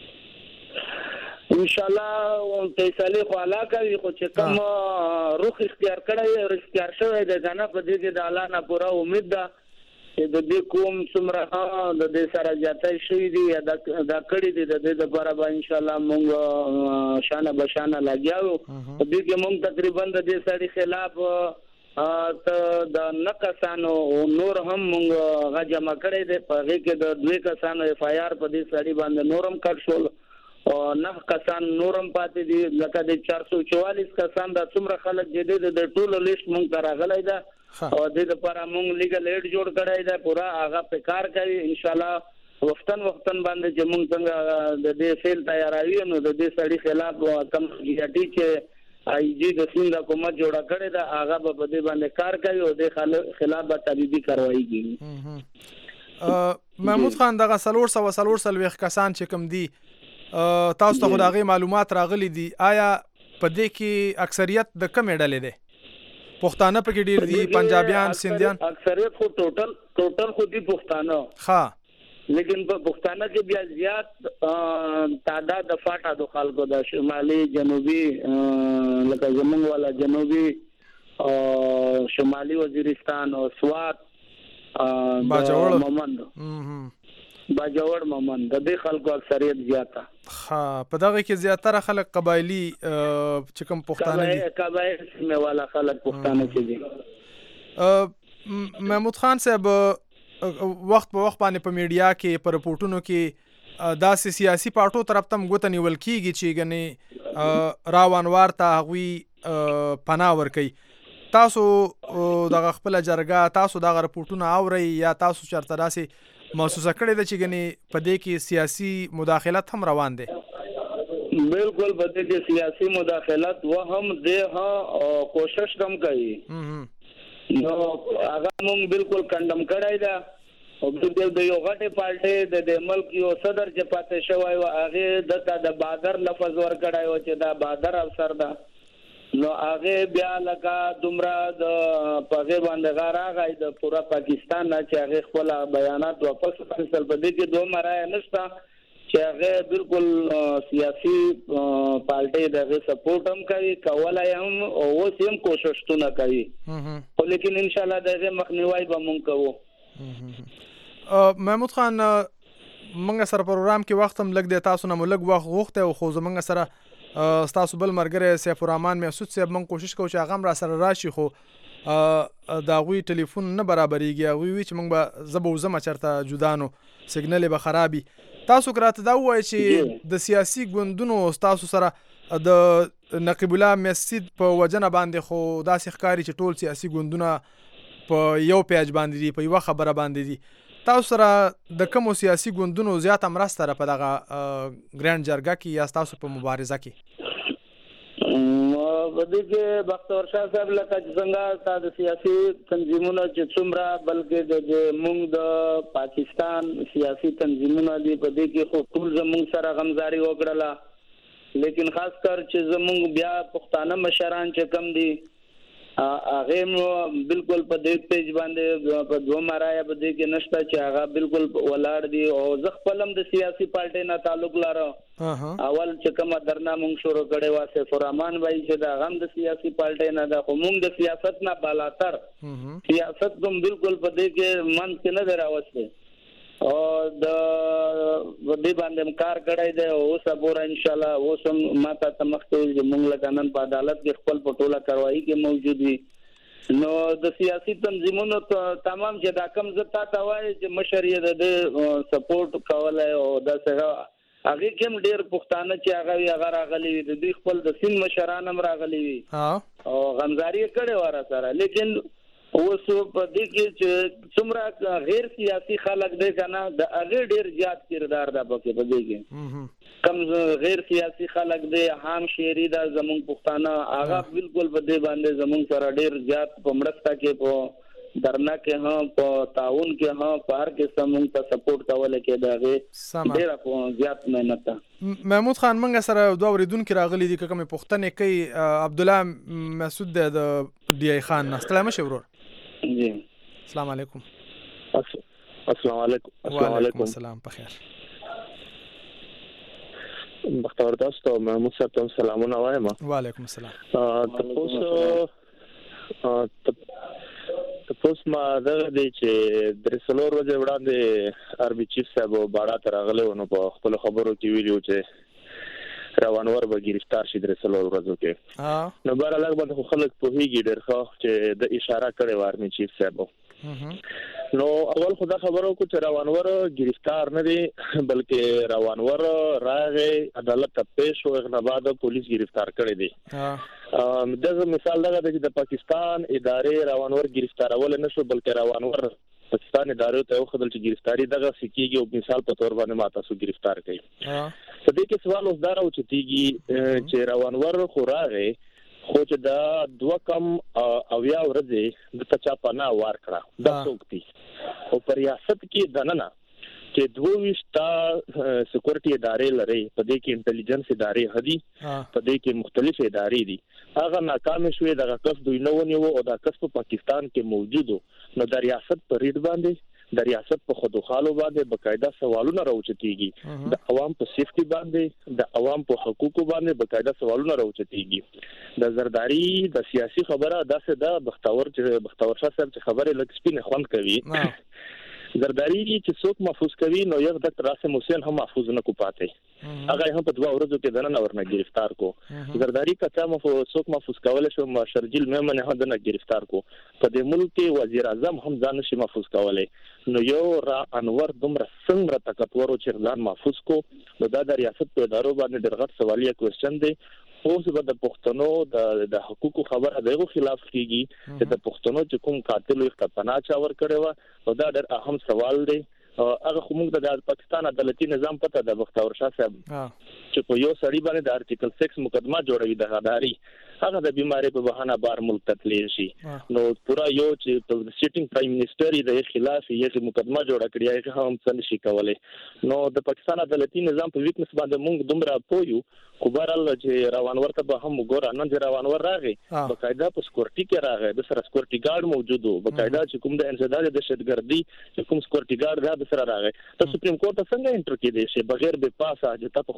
[SPEAKER 8] ان شاء الله فیصله خو الله کوي خو چې کوم روخ اختیار کړی او اختیار شوی د ځنه په دې کې د الله نه پوره امید ده چې د دې کوم څومره د دې سره جاتای شوی دی دا دا کړی دی د دې لپاره به ان شاء الله موږ شانه بشانه لګیاو. په دې کې موږ تقریبا د دې سړي خلاف ته د نقصانو نور هم موږ غجمه کړی دی په هغه کې د دوه کسانو اف آی آر په دې سړي باندې نورم کړ شول او نه کسان نورم پاتې دي لکه د چار سو چوالیس کسان د څومره خلک جدي د ټولو لیست مونږ راغلی دا او د لپاره مونږ لیګل ایډ جوړ کړی دا پورا هغه په کار کوي ان شاء الله وختن وختن باندې چې مونږ څنګه د دې فیل تیاری نو د دې سړي خلاف کم ګیاټي چې ای جی د سیند حکومت جوړ کړی دا هغه په دې باندې کار کوي او د خلاف به طبيبي کاروایی کوي.
[SPEAKER 2] محمود خان دغه سلور سو سلور سلويخ کسان چې کوم دي تاسو ته خدای معلومات راغلي دي آیا په دې کې اکثریت د کومې ډلې ده؟ پښتانه پکې ډیر دي پنجابیان سندیان
[SPEAKER 8] اکثریت خو ټوټل ټوټل خو دي پښتانه
[SPEAKER 2] ها
[SPEAKER 8] لیکن په پښتانه کې بیا زیات تعداد د فاټا د خلکو د شمالي جنوبي لکه زمونږ والا جنوبي او شمالي وزیرستان او سوات
[SPEAKER 2] باجوړ
[SPEAKER 8] مومند باجوړ مومند د دې خلکو اکثریت زیاته.
[SPEAKER 2] ها په دغه کې زیاتره خلک قبایلی چې کوم پښتانه دي
[SPEAKER 8] قبایل سیمه والا خلک پښتانه چې دي.
[SPEAKER 2] محمود خان صاحب وخت په وخت باندې په میډیا کې په رپورټونو کې داسې سیاسي پارټو طرف ته موږ نیول کیږي چې غني راوانوار ته هغوی پناه ورکوي. تاسو دغه خپل جرګه تاسو دغه رپورټونه اورئ یا تاسو چرته داسې محسوسه کړی ده چې غني په دې کې سیاسي مداخلت هم روان دي؟
[SPEAKER 8] بالکل په دې کې سیاسي مداخلت و هم ده او کوشش هم کوي نو هغه موږ بالکل کندم کړی ده او د یو غټه پارټي د ملک یو صدر چې پاتې شوی او هغه د بادر لفظ ور کړای او چې دا بادر افسر ده نو هغه بیا لکه دومره د پغه باندې غراغای د پورا پاکستان نه چې هغه خپل بیانات واپس فیصل بده کې دوه مرای نشتا چې هغه بالکل سیاسي پارټي دغه سپورټ هم کوي کولای هم او اوس هم کوشش تونه کوي خو لیکن ان شاء الله دغه مخنیوي به مونږ کوو.
[SPEAKER 2] محمود خان موږ سره پروګرام کې وخت هم لږ دی، تاسو نه مو لږ وخت غوښتی و، خو زموږ سره ستاسو بل ملګری سیف الرحمن مسعود صاحب موږ کوشش کوو چې هغه هم را سره راشي، خو د هغوی ټلیفون نه برابرېږي. هغوی وایي چې موږ به زه به وځم چېرته جدا نو سیګنل یې به خراب وي. تاسو که راته دا ووایئ چې د سیاسي ګوندونو ستاسو سره د نقیب الله مسعود په وجنه باندې خو داسې ښکاري چې ټول سیاسي ګوندونه په یو پیج باندې دي، په یوه خبره باندې دي. تاسو سره د کومو سیاسي ګوندونو زیاته مرسته ده په دغه ګرانډ جرګه کې یا ستاسو په مبارزه کې؟
[SPEAKER 8] په دې کې بختور شاه صاحب لکه چې څنګه تا د سیاسي تنظیمونو چې څومره بلکې د موږ د پاکستان سیاسي تنظیمونه دي په دې کې خو ټول زموږ سره غمزاري وکړله، لیکن خاص کر چې زموږ بیا پښتانه مشران چې کم دي هغه مو بالکل په دې پیج باندې په دوه مرایا په دې کې نشته چې هغه بالکل ولاړ دي. او زه خپلم د سیاسي پارټي نه تعلق لرم. اول چې کومه درنا مونږ شروع کړې وه سیف الرحمن بھائی چې دا غم د سیاسي پارټي نه ده، خو مونږ د سیاست نه بالاتر سیاست کوم بالکل په دې کې منځ کې نه دی راوستی او د دې باندې کار کړی دی. اوس ابوره انشاءالله اوس هم ما ته ته مخکې ویل چې مونږ لکه نن په عدالت کې خپل په ټوله کاروايي کې موجود وي. نو د سیاسي تنظیمونو تمام چې دا کم زه تا ته وایي چې مشر یې د دې سپورټ کولی او داسې هغې کې هم ډېر پښتانه چې هغه وي هغه راغلي وي، د دوی خپل د سیند مشران هم راغلي وي او غمزاري یې کړې وه را سره. لیکن اوس په دې کې چې څومره غیر سیاسي خلک دی که نه د هغې ډېر زیات کردار ده پکې په دې کې کم غیر سیاسي خلک دی عام شعري ده زمونږ پښتانه هغه بالکل په دې باندې زمونږ سره ډېر زیات په مرسته کې په درنا کې هم په تعاون کې هم په هر قسم مونږ ته سپورټ کولی کې د هغې ډېره په زیات محنت ده.
[SPEAKER 2] محمود خان موږ سره دوه اورېدونکي راغلي دي که کومې پوښتنې کوي. عبدالله مسعود دی د ډي آی خان نه. ستړی مه شئ ورور.
[SPEAKER 12] جی
[SPEAKER 2] السلام علیکم.
[SPEAKER 12] السلام علیکم. السلام علیکم.
[SPEAKER 2] السلام په خیر.
[SPEAKER 12] بختور تاسو ته محمود صاحب ته سلامونه وایم.
[SPEAKER 2] وعلیکم السلام.
[SPEAKER 12] تاسو تاسو ما دغه دی چې درې څلور ورځې وړاندې آر بي چیف صاحب باړه ته راغلی و، نو په خپلو خبرو کې ویلي و چې روانور به ګرفتار شي درې څلور ورځو کې. نو بهرحال هغه باندې خو خلک پوهېږي ډېر ښه چې د اشاره کړې وه آرمي چیف صاحب. نو اول خو دا خبره وکړو چې روانور ګرفتار نه دی بلکې روانور راغی عدالت ته پیش شو، هغه نه بعد پولیس ګرفتار کړی دی. دغه مثال دغه دی چې د پاکستان ادارې روانور ګرفتارول نه شو بلکې روانور پاکستان ادارو ته وخدل چې گرفتاری دغه سکیږي او مثال په تور باندې ماته سو گرفتار کړي. په دې کې سوال اوس دا راوچتيږي چې روانور خوراغه خو چې دا دوه کم اویا ورځې د تچا پنا وار کړه د څوکتي او پر ریاست کې دننه چې دوه وشتا سکیورټي ادارې لري، په دې کې انټيليجنس ادارې هدي، په دې کې مختلف ادارې دي، هغه ناکام شوې دغه کس دوی نه ونیو او دا کس په پاکستان کې موجودو. نو د ریاست په ریډ باندې د ریاست په خودخالو باندې بقاعده سوالونه راوچتيږي، د عوام په سیفټي باندې د عوام په حقوقو باندې بقاعده سوالونه راوچتيږي. د زرداری د سیاسي خبره داسې د بختور چې بختور شاه صاحب چې خبره لکه سپینه خوند کوي زرداری چې څوک محفوظ کوي نو یو ډاکټر راسم حسین هم محفوظ نه کو پاتې، هغه هم په دوه ورځو کې دنه ورنه گرفتار کو. زرداری کچا محفوظ څوک محفوظ کولای شو شرجیل میمن هم دنه گرفتار کو. په دې ملک کې وزیر اعظم هم ځان نشي محفوظ کولای. نو یو را انور دومره څنګه تکتورو چې ځان محفوظ کو، نو دا د ریاست په ادارو باندې ډېر غټ سوالیه کوېسچن دی. اوس به د پښتنو د د حقوقو خبره دغه خلاف کیږي چې د پښتنو چې کوم قاتل وي خپنا چا ور کړی و، او دا ډېر اهم سوال دی. هغه خو موږ د پاکستان عدالتي نظام پته د بختور شاه صاحب چې په یو سړي باندې د آرټیکل سکس مقدمه جوړوي د غداري، هغه د بیماری په بهانه بار ملک ته تللی شي. نو پورا یو چې په سیټینګ پرایم منسٹر د خلاف یې مقدمه جوړه کړی هغه هم څه نشي کولای. نو د پاکستان عدالتي نظام په ویکنس باندې موږ دومره پویو، خو بهرحال چې روانور ته به هم وګوره نن چې روانور راغی بقاعده په سکورټي کې راغی، د سره سکورټي ګارد موجود و، بقاعده چې کوم د انسداد د دهشتګردي چې کوم سکورټي ګارد دا د سره راغی. ته سپریم کورټ ته څنګه انټر کېدې شي بغیر به پاسه چې ته په خله باندې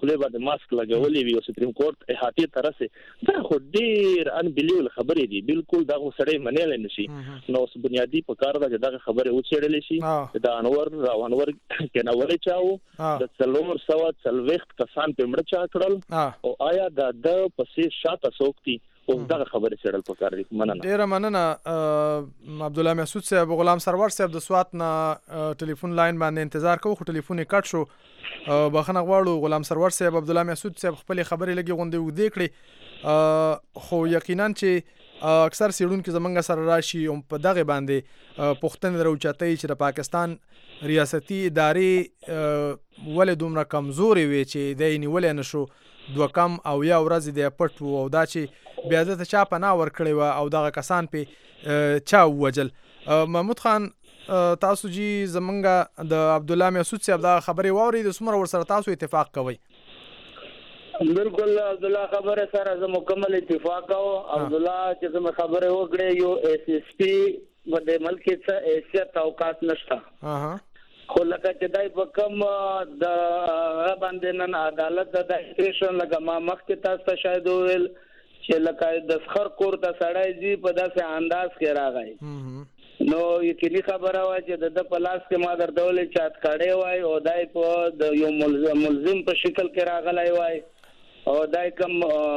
[SPEAKER 12] ماسک لګولې وي او سپریم کورت احاطې ته رسي دا خو ډېر انبلیول خبرې دي بالکل دا سړی منلی نشي نو اوس بنیادي په کار ده چې دغه خبرې وڅېړلی شي د انور راونور کېنولی چا و د څلور سوه څلوېښت کسان پرې مړه چا کړل او آیا د ده پسې شاته څوک دي اوس دغه خبرې څېړل پکار دي. مننه
[SPEAKER 2] ډېره مننه عبدالله محسود صاحب. غلام سرور صاحب د سوات نه ټلیفون لاین باندې انتظار کوو خو ټلیفون یې کټ شو. بخښنه غواړو غلام سرور صاحب. عبدالله محسود صاحب خپلې خبرې لږې غوندې اوږدې کړې خو یقینا چې اکثر څېړونکي زمونږ سره راشي او په دغې باندې پوښتنې راوچتوي چې د پاکستان ریاستي ادارې ولې دومره کمزورې وې چې دی یې نیولی نه شو دوه کم او یا ورځې دی پټ و او دا چې بیا ده ته چا پناه ورکړې وه او دغه کسان پې چا ووجل. محمود خان تاسو جی زمونږ د عبدالله محسود صاحب دغه خبرې واورېدې څومره ورسره تاسو اتفاق کوئ؟
[SPEAKER 8] بالکل عبدالله خبره سره زه مکمل اتفاق کوم. عبدالله چې زما خبره وکړې یو ایس ایس پی په دې ملک کې څه حیثیت او اوقات نشته خو لکه چې دای په کوم د هغه باندې نن عدالت د دایریشن لکه ما مخکې تاسو ته شاید وویل چې لکه د فخر کور ته سړی ځي په داسې انداز کې راغی نو یقیني خبره وه چې د په لاس کې ما درته ویلې چې اتکاړی وای او دای په د یو ملزم په شکل کې راغلی وای او دای کوم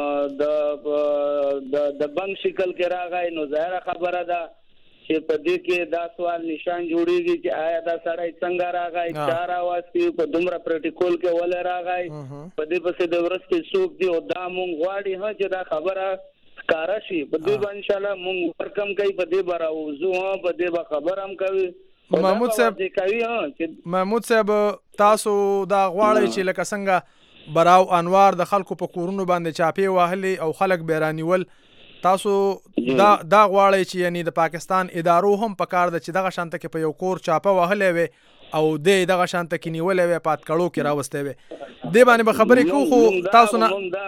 [SPEAKER 8] د د بنک شکل کې راغی نو ظاهره خبره ده چې په دې کې دا سوال نشان جوړیږي چې آیا دا سړی څنګه راغی چا راوستي په دومره پروټوکول کې ولې راغی په دې پسې د ورځ څوک دی او دا مونږ غواړي چې دا خبره ښکاره شي په دې به انشاءالله مونږ ورکم کوي په دې به راوځو په دې به خبر هم کوي.
[SPEAKER 2] محمود صاحب محمود صاحب تاسو دا غواړئ چې لکه څنګه براو انوار د خلکو په کورونو باندې چاپې وهلې او خلک به رانیول تاسو دا دا غواړئ چې یعنی د پاکستان ادارو هم په کار ده چې دغه شانته کې په یو کور چاپه وهلی وي او دی دغه شانته کې نیولی وي په اتکړو کې راوستی وي دې باندې به خبرې کوو خو تاسو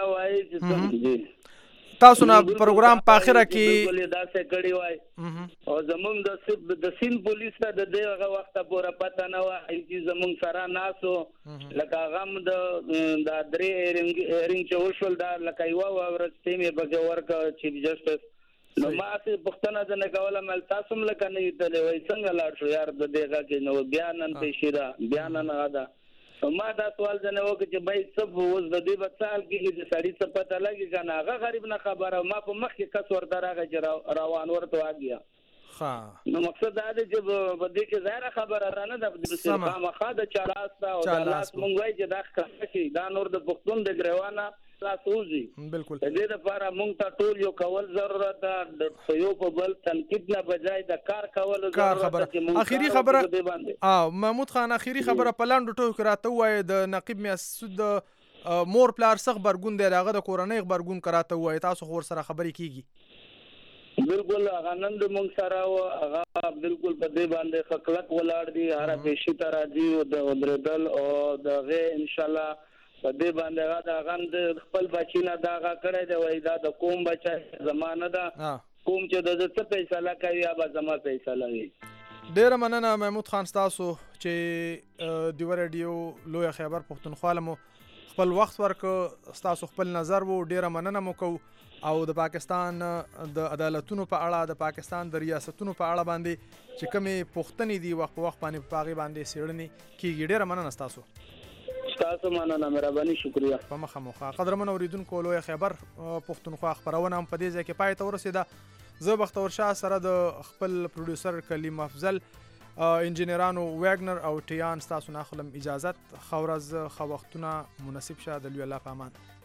[SPEAKER 2] نه تاسو نه پروګرام په اخره کې
[SPEAKER 8] داسې کړي وای او زمونږ د سیند پولیس ته د دې هغه وخته پوره پته نه وه چې زمونږ سره ناسو لکه هغه هم د درې هیرینګ چې وشول دا لکه یوه ورځ ټیم یې پکې ورکړه چیف جسټس نو ما هسې پوښتنه ځنې کوله مل تاسو هم لکه نه لیدلی وایي څنګه لاړ شو یار د دې هغه کې نو بیا نن پیشي ده بیا نن هغه ده ما دا سوال ځنې وکړه چې بای څه اوس د دې به څه حال کېږي چې سړي څه پته لګي که نه هغه غریب نه خبره ما په مخکې کس ورته راغی چې روان ورته واګیا نو مقصد دا دی چې په دې کې ظاهره خبره را نه ده خامخا د چا لاس ده او دا لاس مونږ وایي چې دا ښکاره شي دا نور د پښتون د ګریوانه لاس وځي
[SPEAKER 2] بالکل
[SPEAKER 8] د دې لپاره مونږ ته ټول یو کول ضرورت ده د یو په بل تنقید نه بجای د کار کول ضرورت ده.
[SPEAKER 2] اخیری خبره او محمود خان اخیری خبره په لاندو ټکو کې راته ووایي د نقیب محسود مور پلار څه غبرګون دی هغه د کورنۍ غبرګون که راته ووایي تاسو خو ورسره خبرې کېږي؟
[SPEAKER 8] بالکل هغه نن د مونږ سره و هغه بالکل په دې باندې ښه کلک ولاړ دي هره پیشي ته راځي او د ودرېدل او د هغې انشاءالله په دې باندې هغه د هغه د خپل بچي نه دا هغه کړی دی وایي دا د کوم بچی زما نه ده کوم چې د ده څه فیصله کوي یا به زما فیصله وي.
[SPEAKER 2] ډېره مننه محمود خان ستاسو چې ډیوه راډیو لویه خیبر پښتونخوا له مو خپل وخت ورکړ ستاسو خپل نظر و ډېره مننه مو کوو او د پاکستان د عدالتونو په اړه د پاکستان د ریاستونو په اړه باندې چې کومې پوښتنې دي وخت په وخت باندې په هغې باندې څېړنې کېږي. ډېره مننه ستاسو.
[SPEAKER 8] ستاسو مننه مهرباني شکریه.
[SPEAKER 2] په مخه مخه قدرمنو اورېدونکو لویه خیبر پښتونخوا خپرونه هم په دې ځای کې پای ته ورسېده. زه بختور شاه سره د خپل پروډیوسر کلیم افضل انجینرانو ویګنر او ټیان ستاسو نه اخلم اجازت. ښه ورځ ښه وختونه مناسب شه د لوی الله په امان.